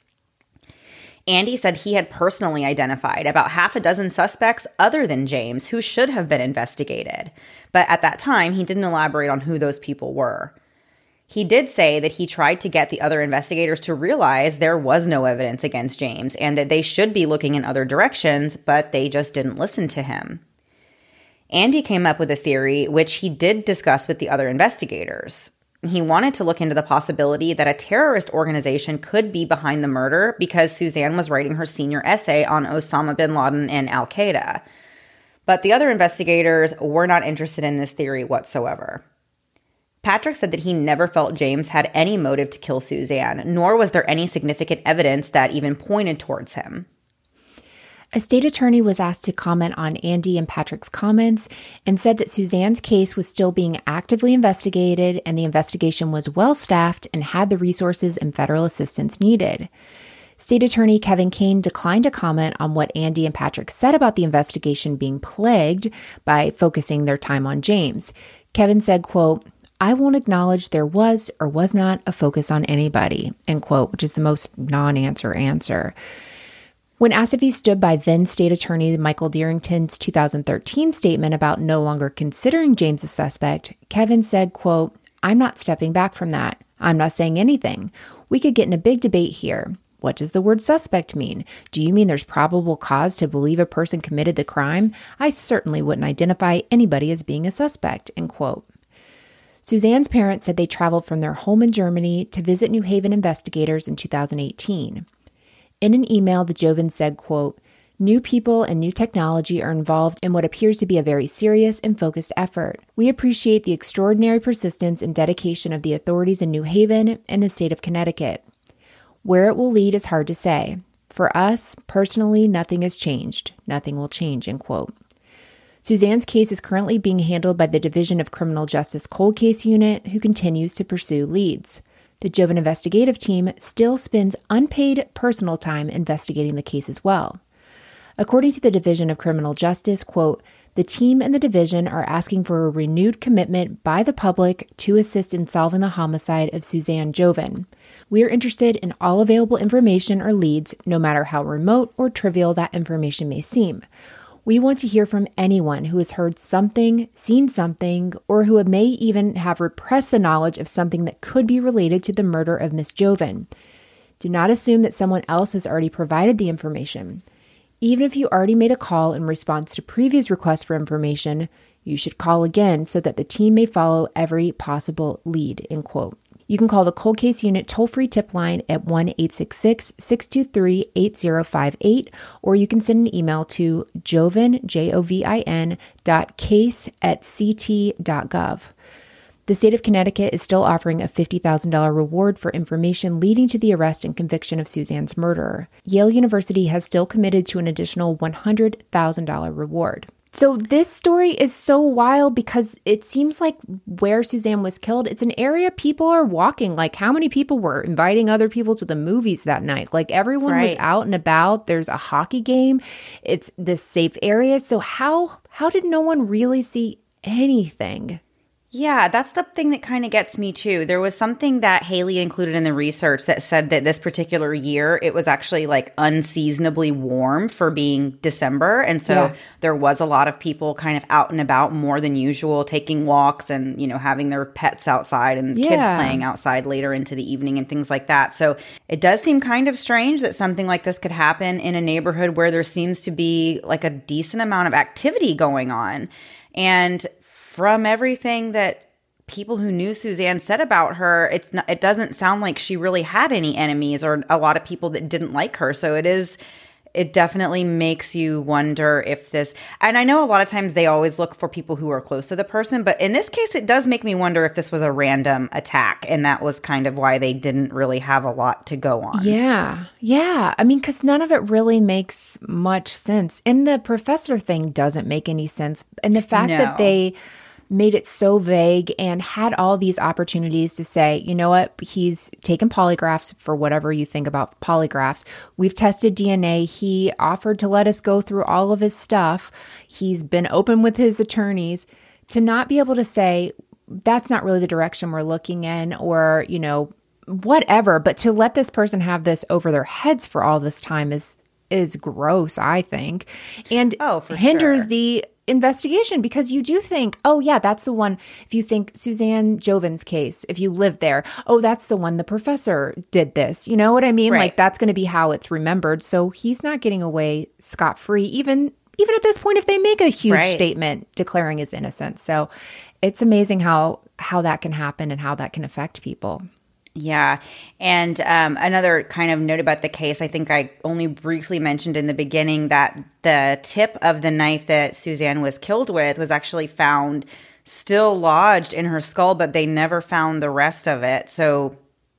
A: Andy said he had personally identified about half a dozen suspects other than James who should have been investigated. But at that time, he didn't elaborate on who those people were. He did say that he tried to get the other investigators to realize there was no evidence against James and that they should be looking in other directions, but they just didn't listen to him. Andy came up with a theory which he did discuss with the other investigators. He wanted to look into the possibility that a terrorist organization could be behind the murder because Suzanne was writing her senior essay on Osama bin Laden and Al-Qaeda. But the other investigators were not interested in this theory whatsoever. Patrick said that he never felt James had any motive to kill Suzanne, nor was there any significant evidence that even pointed towards him.
B: A state attorney was asked to comment on Andy and Patrick's comments and said that Suzanne's case was still being actively investigated and the investigation was well-staffed and had the resources and federal assistance needed. State Attorney Kevin Kane declined to comment on what Andy and Patrick said about the investigation being plagued by focusing their time on James. Kevin said, quote, "I won't acknowledge there was or was not a focus on anybody," end quote, which is the most non-answer answer. When asked if he stood by then State Attorney Michael Dearington's two thousand thirteen statement about no longer considering James a suspect, Kevin said, quote, "I'm not stepping back from that. I'm not saying anything. We could get in a big debate here. What does the word suspect mean? Do you mean there's probable cause to believe a person committed the crime? I certainly wouldn't identify anybody as being a suspect," end quote. Suzanne's parents said they traveled from their home in Germany to visit New Haven investigators in two thousand eighteen. In an email, the Jovins said, quote, "New people and new technology are involved in what appears to be a very serious and focused effort. We appreciate the extraordinary persistence and dedication of the authorities in New Haven and the state of Connecticut. Where it will lead is hard to say. For us, personally, nothing has changed. Nothing will change," end quote. Suzanne's case is currently being handled by the Division of Criminal Justice Cold Case Unit, who continues to pursue leads. The Joven investigative team still spends unpaid personal time investigating the case as well. According to the Division of Criminal Justice, quote, "The team and the division are asking for a renewed commitment by the public to assist in solving the homicide of Suzanne Joven. We are interested in all available information or leads, no matter how remote or trivial that information may seem. We want to hear from anyone who has heard something, seen something, or who may even have repressed the knowledge of something that could be related to the murder of Miss Joven. Do not assume that someone else has already provided the information. Even if you already made a call in response to previous requests for information, you should call again so that the team may follow every possible lead," end quote. You can call the Cold Case Unit toll-free tip line at one eight six six, six two three, eight zero five eight, or you can send an email to joven, J O V I N, dot case at c t dot gov. The state of Connecticut is still offering a fifty thousand dollars reward for information leading to the arrest and conviction of Suzanne's murderer. Yale University has still committed to an additional one hundred thousand dollars reward. So this story is so wild because it seems like where Suzanne was killed, it's an area people are walking. Like, how many people were inviting other people to the movies that night? Like, everyone right. was out and about. There's a hockey game. It's this safe area. So how how did no one really see anything?
A: Yeah, that's the thing that kind of gets me too. There was something that Haley included in the research that said that this particular year, it was actually like unseasonably warm for being December. And so yeah. there was a lot of people kind of out and about more than usual, taking walks and, you know, having their pets outside and yeah. kids playing outside later into the evening and things like that. So it does seem kind of strange that something like this could happen in a neighborhood where there seems to be like a decent amount of activity going on. And from everything that people who knew Suzanne said about her, it's not, it doesn't sound like she really had any enemies or a lot of people that didn't like her. So it is, it definitely makes you wonder if this, and I know a lot of times they always look for people who are close to the person, but in this case, it does make me wonder if this was a random attack. And that was kind of why they didn't really have a lot to go on.
B: Yeah. Yeah. I mean, because none of it really makes much sense. And the professor thing doesn't make any sense. And the fact
A: No.
B: that they made it so vague and had all these opportunities to say, you know what, he's taken polygraphs for whatever you think about polygraphs. We've tested D N A. He offered to let us go through all of his stuff. He's been open with his attorneys. To not be able to say, that's not really the direction we're looking in, or, you know, whatever, but to let this person have this over their heads for all this time is is gross, I think. And
A: oh, for
B: hinders
A: sure.
B: the investigation, because you do think, oh yeah, that's the one. If you think Suzanne Joven's case, if you lived there, oh, that's the one the professor did this. You know what I mean?
A: Right.
B: Like that's going to be how it's remembered. So he's not getting away scot-free, even even at this point, if they make a huge
A: right.
B: statement declaring his innocence. So it's amazing how how that can happen and how that can affect people.
A: Yeah. And um, another kind of note about the case, I think I only briefly mentioned in the beginning that the tip of the knife that Suzanne was killed with was actually found still lodged in her skull, but they never found the rest of it. So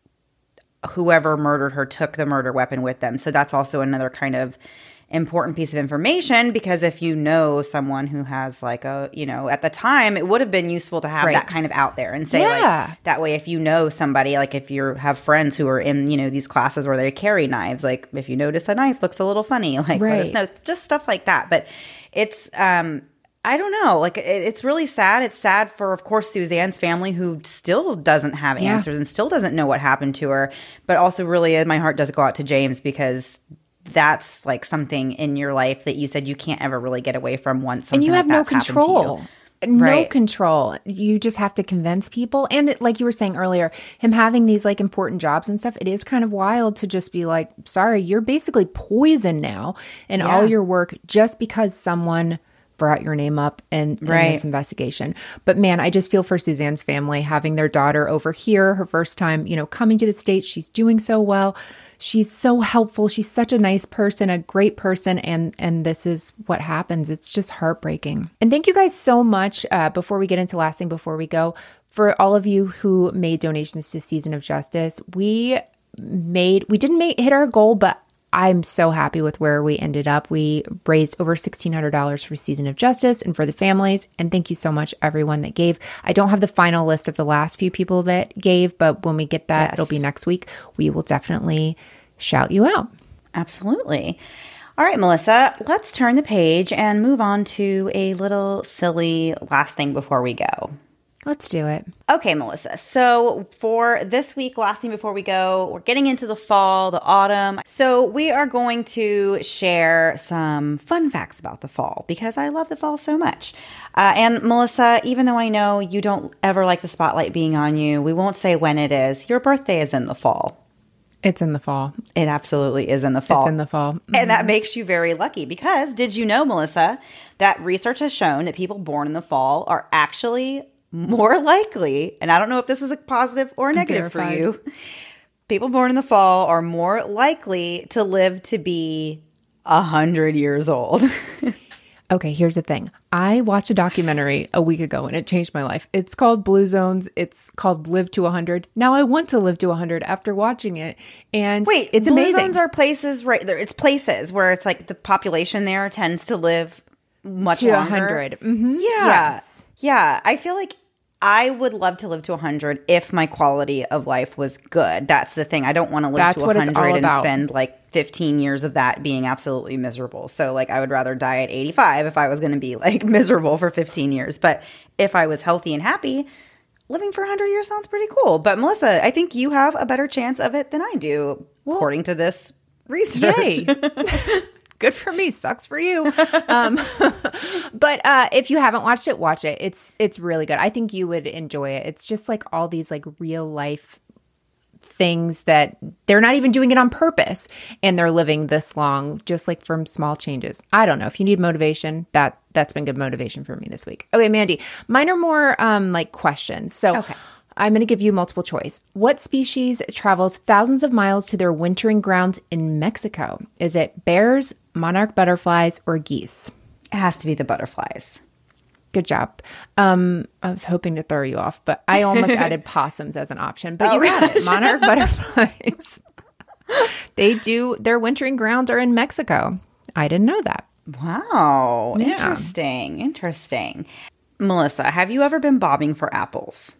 A: whoever murdered her took the murder weapon with them. So that's also another kind of important piece of information, because if you know someone who has like a, you know, at the time it would have been useful to have
B: right.
A: that kind of out there and say
B: yeah.
A: like that way, if you know somebody, like if you have friends who are in, you know, these classes where they carry knives, like if you notice a knife looks a little funny, like
B: right.
A: let us know. It's just stuff like that. But it's, um, I don't know, like it, it's really sad. It's sad for, of course, Suzanne's family, who still doesn't have
B: yeah.
A: answers and still doesn't know what happened to her. But also really, my heart does go out to James, because that's like something in your life that you said you can't ever really get away from once something
B: and you have
A: like
B: no
A: that's
B: control.
A: happened to you.
B: No
A: Right.
B: control. You just have to convince people. And it, like you were saying earlier, him having these like important jobs and stuff, it is kind of wild to just be like, sorry, you're basically poison now in
A: Yeah.
B: all your work just because someone brought your name up in, in
A: Right.
B: this investigation. But man, I just feel for Suzanne's family, having their daughter over here, her first time, you know, coming to the States. She's doing so well. She's so helpful. She's such a nice person, a great person. And, and this is what happens. It's just heartbreaking. And thank you guys so much. Uh, before we get into last thing, before we go, for all of you who made donations to Season of Justice, we made, we didn't make, hit our goal, but I'm so happy with where we ended up. We raised over sixteen hundred dollars for Season of Justice and for the families. And thank you so much, everyone that gave. I don't have the final list of the last few people that gave, but when we get that,
A: Yes.
B: it'll be next week. We will definitely shout you out.
A: Absolutely. All right, Melissa, let's turn the page and move on to a little silly last thing before we go.
B: Let's do it.
A: Okay, Melissa. So for this week, last thing before we go, we're getting into the fall, the autumn. So we are going to share some fun facts about the fall, because I love the fall so much. Uh, and Melissa, even though I know you don't ever like the spotlight being on you, we won't say when it is. Your birthday is in the fall.
B: It's in the fall.
A: It absolutely is in the fall.
B: It's in the fall. Mm-hmm.
A: And that makes you very lucky, because did you know, Melissa, that research has shown that people born in the fall are actually more likely, and I don't know if this is a positive or a negative
B: Verified.
A: for you, people born in the fall are more likely to live to be a hundred years old.
B: Okay, here's the thing. I watched a documentary a week ago and it changed my life. It's called Blue Zones. It's called Live to one hundred. Now I want to live to one hundred after watching it. And
A: Wait,
B: it's
A: blue
B: amazing.
A: zones are places, right there. It's places where it's like the population there tends to live much
B: to
A: longer.
B: one hundred. Mm-hmm.
A: Yeah.
B: Yes.
A: Yeah. I feel like I would love to live to one hundred if my quality of life was good. That's the thing. I don't want to live
B: That's
A: to
B: what it's
A: one
B: all
A: hundred and
B: about.
A: spend like fifteen years of that being absolutely miserable. So like I would rather die at eighty-five if I was going to be like miserable for fifteen years. But if I was healthy and happy, living for one hundred years sounds pretty cool. But Melissa, I think you have a better chance of it than I do, well, according to this research.
B: Yay. Good for me. Sucks for you. Um, but uh, if you haven't watched it, watch it. It's it's really good. I think you would enjoy it. It's just like all these like real life things that they're not even doing it on purpose, and they're living this long just like from small changes. I don't know. If you need motivation, that that's been good motivation for me this week. Okay, Mandy, mine are more um, like questions. So
A: okay.
B: I'm going to give you multiple choice. What species travels thousands of miles to their wintering grounds in Mexico? Is it bears, monarch butterflies, or geese?
A: It has to be the butterflies.
B: Good job. Um, I was hoping to throw you off, but I almost added possums as an option. But oh, you got it. Monarch butterflies. They do, their wintering grounds are in Mexico. I didn't know that.
A: Wow.
B: Yeah.
A: Interesting. Interesting. Melissa, have you ever been bobbing for apples?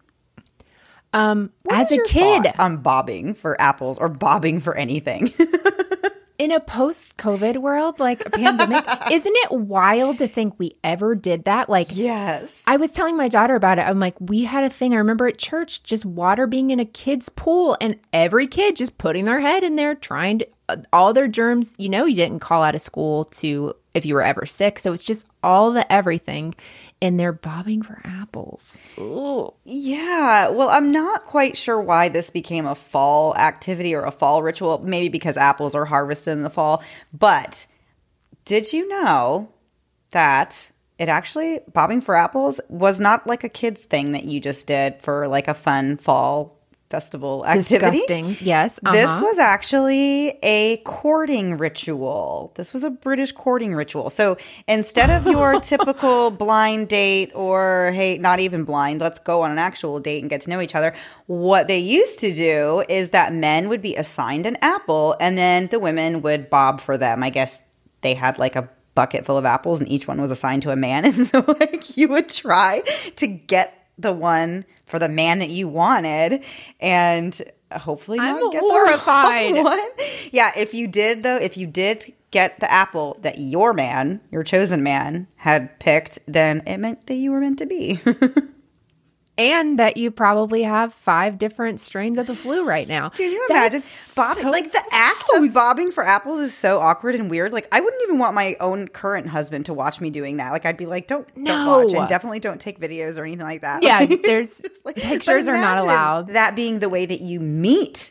B: Um,
A: what
B: as a kid.
A: On bobbing for apples or bobbing for anything?
B: In a post-COVID world, like a pandemic, isn't it wild to think we ever did that? Like,
A: yes.
B: I was telling my daughter about it. I'm like, we had a thing. I remember at church, just water being in a kid's pool and every kid just putting their head in there, trying to, uh, all their germs. You know, you didn't call out of school to if you were ever sick. So it's just all the everything. And they're bobbing for apples. Ooh.
A: Yeah. Well, I'm not quite sure why this became a fall activity or a fall ritual. Maybe because apples are harvested in the fall. But did you know that it actually, bobbing for apples was not like a kid's thing that you just did for like a fun fall festival activity?
B: Disgusting. Yes. Uh-huh.
A: This was actually a courting ritual. This was a British courting ritual. So instead of your typical blind date or, hey, not even blind, let's go on an actual date and get to know each other, what they used to do is that men would be assigned an apple and then the women would bob for them. I guess they had like a bucket full of apples and each one was assigned to a man. And so like you would try to get the one for the man that you wanted and hopefully not
B: I'm
A: get
B: horrified.
A: the wrong one. Yeah, if you did though, if you did get the apple that your man, your chosen man, had picked, then it meant that you were meant to be.
B: And that you probably have five different strains of the flu right now.
A: Can you imagine bobbing?
B: So
A: like the act of bobbing for apples is so awkward and weird. Like I wouldn't even want my own current husband to watch me doing that. Like I'd be like, don't,
B: no.
A: don't watch and definitely don't take videos or anything like that.
B: Yeah,
A: like,
B: there's
A: like,
B: pictures are not allowed.
A: That being the way that you meet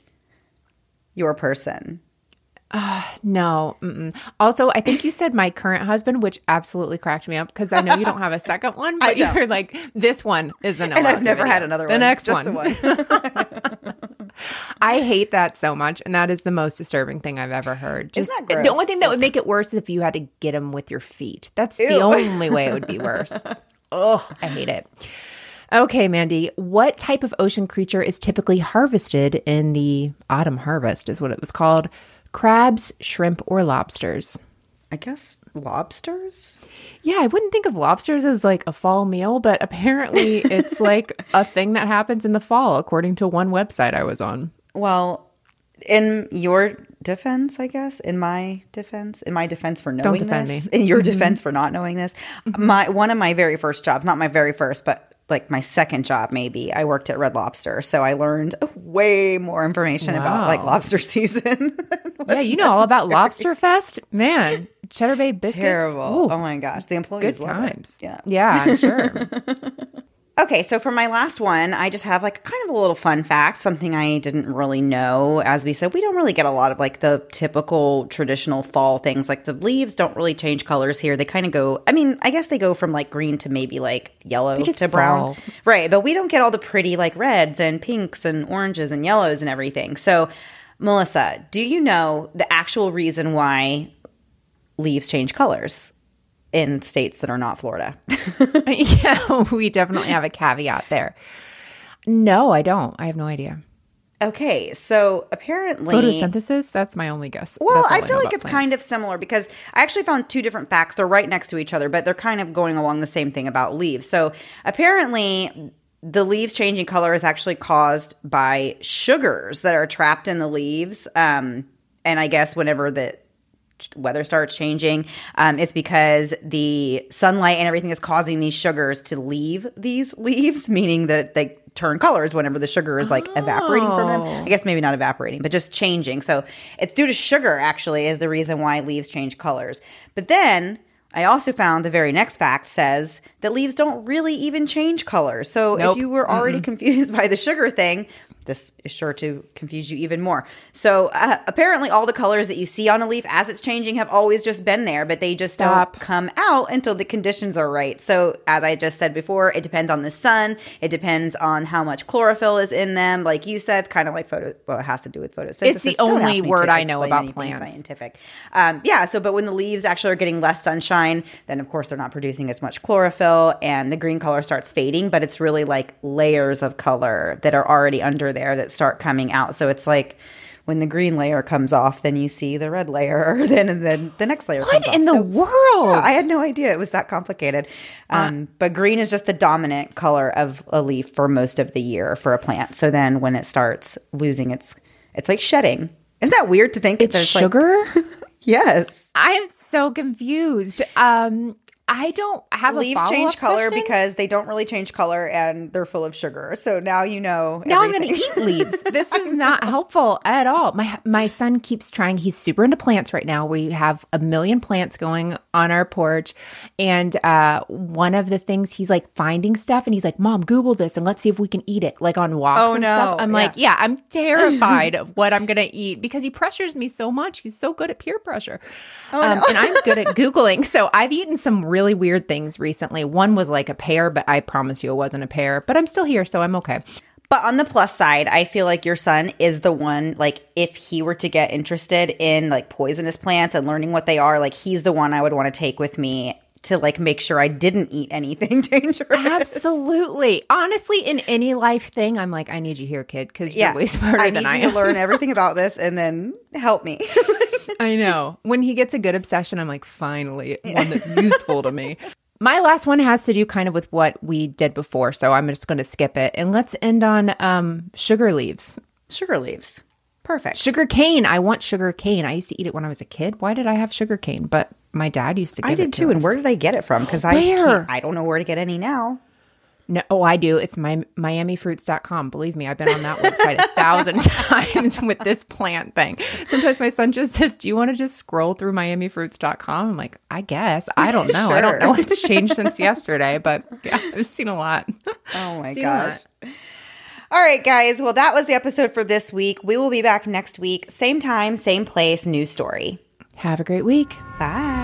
A: your person.
B: Uh, no. Mm-mm. Also, I think you said my current husband, which absolutely cracked me up because I know you don't have a second one, but you're like, this one isn't allowed.
A: And I've never had another
B: the
A: one.
B: The next
A: just
B: one.
A: The one.
B: I hate that so much. And that is the most disturbing thing I've ever heard. Just,
A: Isn't that gross?
B: The only thing that would make it worse is if you had to get him with your feet. That's Ew. The only way it would be worse. Oh, I hate it. Okay, Mandy, what type of ocean creature is typically harvested in the autumn harvest is what it was called? Crabs, shrimp, or lobsters?
A: I guess lobsters?
B: Yeah, I wouldn't think of lobsters as like a fall meal, but apparently it's like a thing that happens in the fall, according to one website I was on.
A: Well, in your defense, I guess, in my defense, in my defense for knowing
B: Don't defend
A: this,
B: me.
A: in your
B: Mm-hmm.
A: defense for not knowing this, my one of my very first jobs, not my very first, but like my second job, maybe, I worked at Red Lobster. So I learned way more information
B: Wow.
A: about like lobster season.
B: Yeah, you know all about Lobster Fest? Man, Cheddar Bay biscuits.
A: Terrible.
B: Ooh.
A: Oh my gosh. The employees
B: Good
A: love
B: times.
A: it. Yeah.
B: Yeah, I'm sure.
A: Okay, so for my last one, I just have like kind of a little fun fact, something I didn't really know. As we said, we don't really get a lot of like the typical traditional fall things. Like the leaves don't really change colors here. They kind of go, I mean, I guess they go from like green to maybe like yellow
B: They just
A: to brown.
B: fall.
A: Right, but we don't get all the pretty like reds and pinks and oranges and yellows and everything. So, Melissa, do you know the actual reason why leaves change colors in states that are not Florida?
B: Yeah, we definitely have a caveat there. No, I don't. I have no idea.
A: Okay, so apparently
B: Photosynthesis? That's my only guess.
A: Well,
B: That's all
A: I
B: know
A: feel like
B: about
A: it's
B: plants.
A: kind of similar because I actually found two different facts. They're right next to each other, but they're kind of going along the same thing about leaves. So apparently the leaves changing color is actually caused by sugars that are trapped in the leaves. Um, and I guess whenever the weather starts changing, um, it's because the sunlight and everything is causing these sugars to leave these leaves, meaning that they turn colors whenever the sugar is like oh. evaporating from them. I guess maybe not evaporating, but just changing. So it's due to sugar, actually, is the reason why leaves change colors. But then I also found the very next fact says that leaves don't really even change colors. So nope. if you were already mm-hmm. confused by the sugar thing, this is sure to confuse you even more. So uh, apparently all the colors that you see on a leaf as it's changing have always just been there, but they just Stop. don't come out until the conditions are right. So as I just said before, it depends on the sun. It depends on how much chlorophyll is in them. Like you said, kind of like photo, well, it has to do with photosynthesis.
B: It's the don't only word I know about plants.
A: Scientific. Um, yeah. So, but when the leaves actually are getting less sunshine, then of course they're not producing as much chlorophyll and the green color starts fading, but it's really like layers of color that are already under there that start coming out. So it's like when the green layer comes off, then you see the red layer, then and then the next layer
B: what
A: comes off.
B: What in the
A: so,
B: world?
A: Yeah, I had no idea it was that complicated. Um, uh, but green is just the dominant color of a leaf for most of the year for a plant. So then when it starts losing its, it's like shedding. Isn't that weird to think?
B: It's sugar?
A: Like, yes.
B: I am so confused. Um, I don't have
A: leaves
B: a
A: change color
B: question?
A: because they don't really change color and they're full of sugar. So now you know.
B: Now
A: everything.
B: I'm going to eat leaves. This is not helpful at all. My my son keeps trying. He's super into plants right now. We have a million plants going on our porch, and uh, one of the things he's like finding stuff, and he's like, "Mom, Google this and let's see if we can eat it." Like on walks
A: oh,
B: and
A: no.
B: stuff. I'm
A: yeah.
B: like, yeah, I'm terrified of what I'm going to eat because he pressures me so much. He's so good at peer pressure,
A: oh,
B: um,
A: no.
B: and I'm good at Googling. So I've eaten some really weird things recently. One was like a pear, but I promise you it wasn't a pear. But I'm still here, so I'm okay.
A: But on the plus side, I feel like your son is the one, like if he were to get interested in like poisonous plants and learning what they are, like he's the one I would want to take with me to like make sure I didn't eat anything dangerous.
B: Absolutely. Honestly, in any life thing, I'm like, I need you here, kid, because
A: yeah,
B: you're way smarter
A: I
B: than I am.
A: I need you to learn everything about this and then help me.
B: I know. When he gets a good obsession, I'm like, finally, one that's useful to me. My last one has to do kind of with what we did before, so I'm just going to skip it. And let's end on um, sugar leaves.
A: Sugar leaves. Perfect.
B: Sugar cane. I want sugar cane. I used to eat it when I was a kid. Why did I have sugar cane? But my dad used to give
A: I did
B: it to
A: too.
B: us.
A: And where did I get it from? Because I can't, I don't know where to get any now.
B: No, oh, I do. It's my miami fruits dot com. Believe me, I've been on that website a thousand times with this plant thing. Sometimes my son just says, do you want to just scroll through miami fruits dot com? I'm like, I guess. I don't know.
A: Sure.
B: I don't know what's changed since yesterday, but yeah, I've seen a lot.
A: Oh my gosh. All right, guys. Well, that was the episode for this week. We will be back next week. Same time, same place, new story.
B: Have a great week.
A: Bye.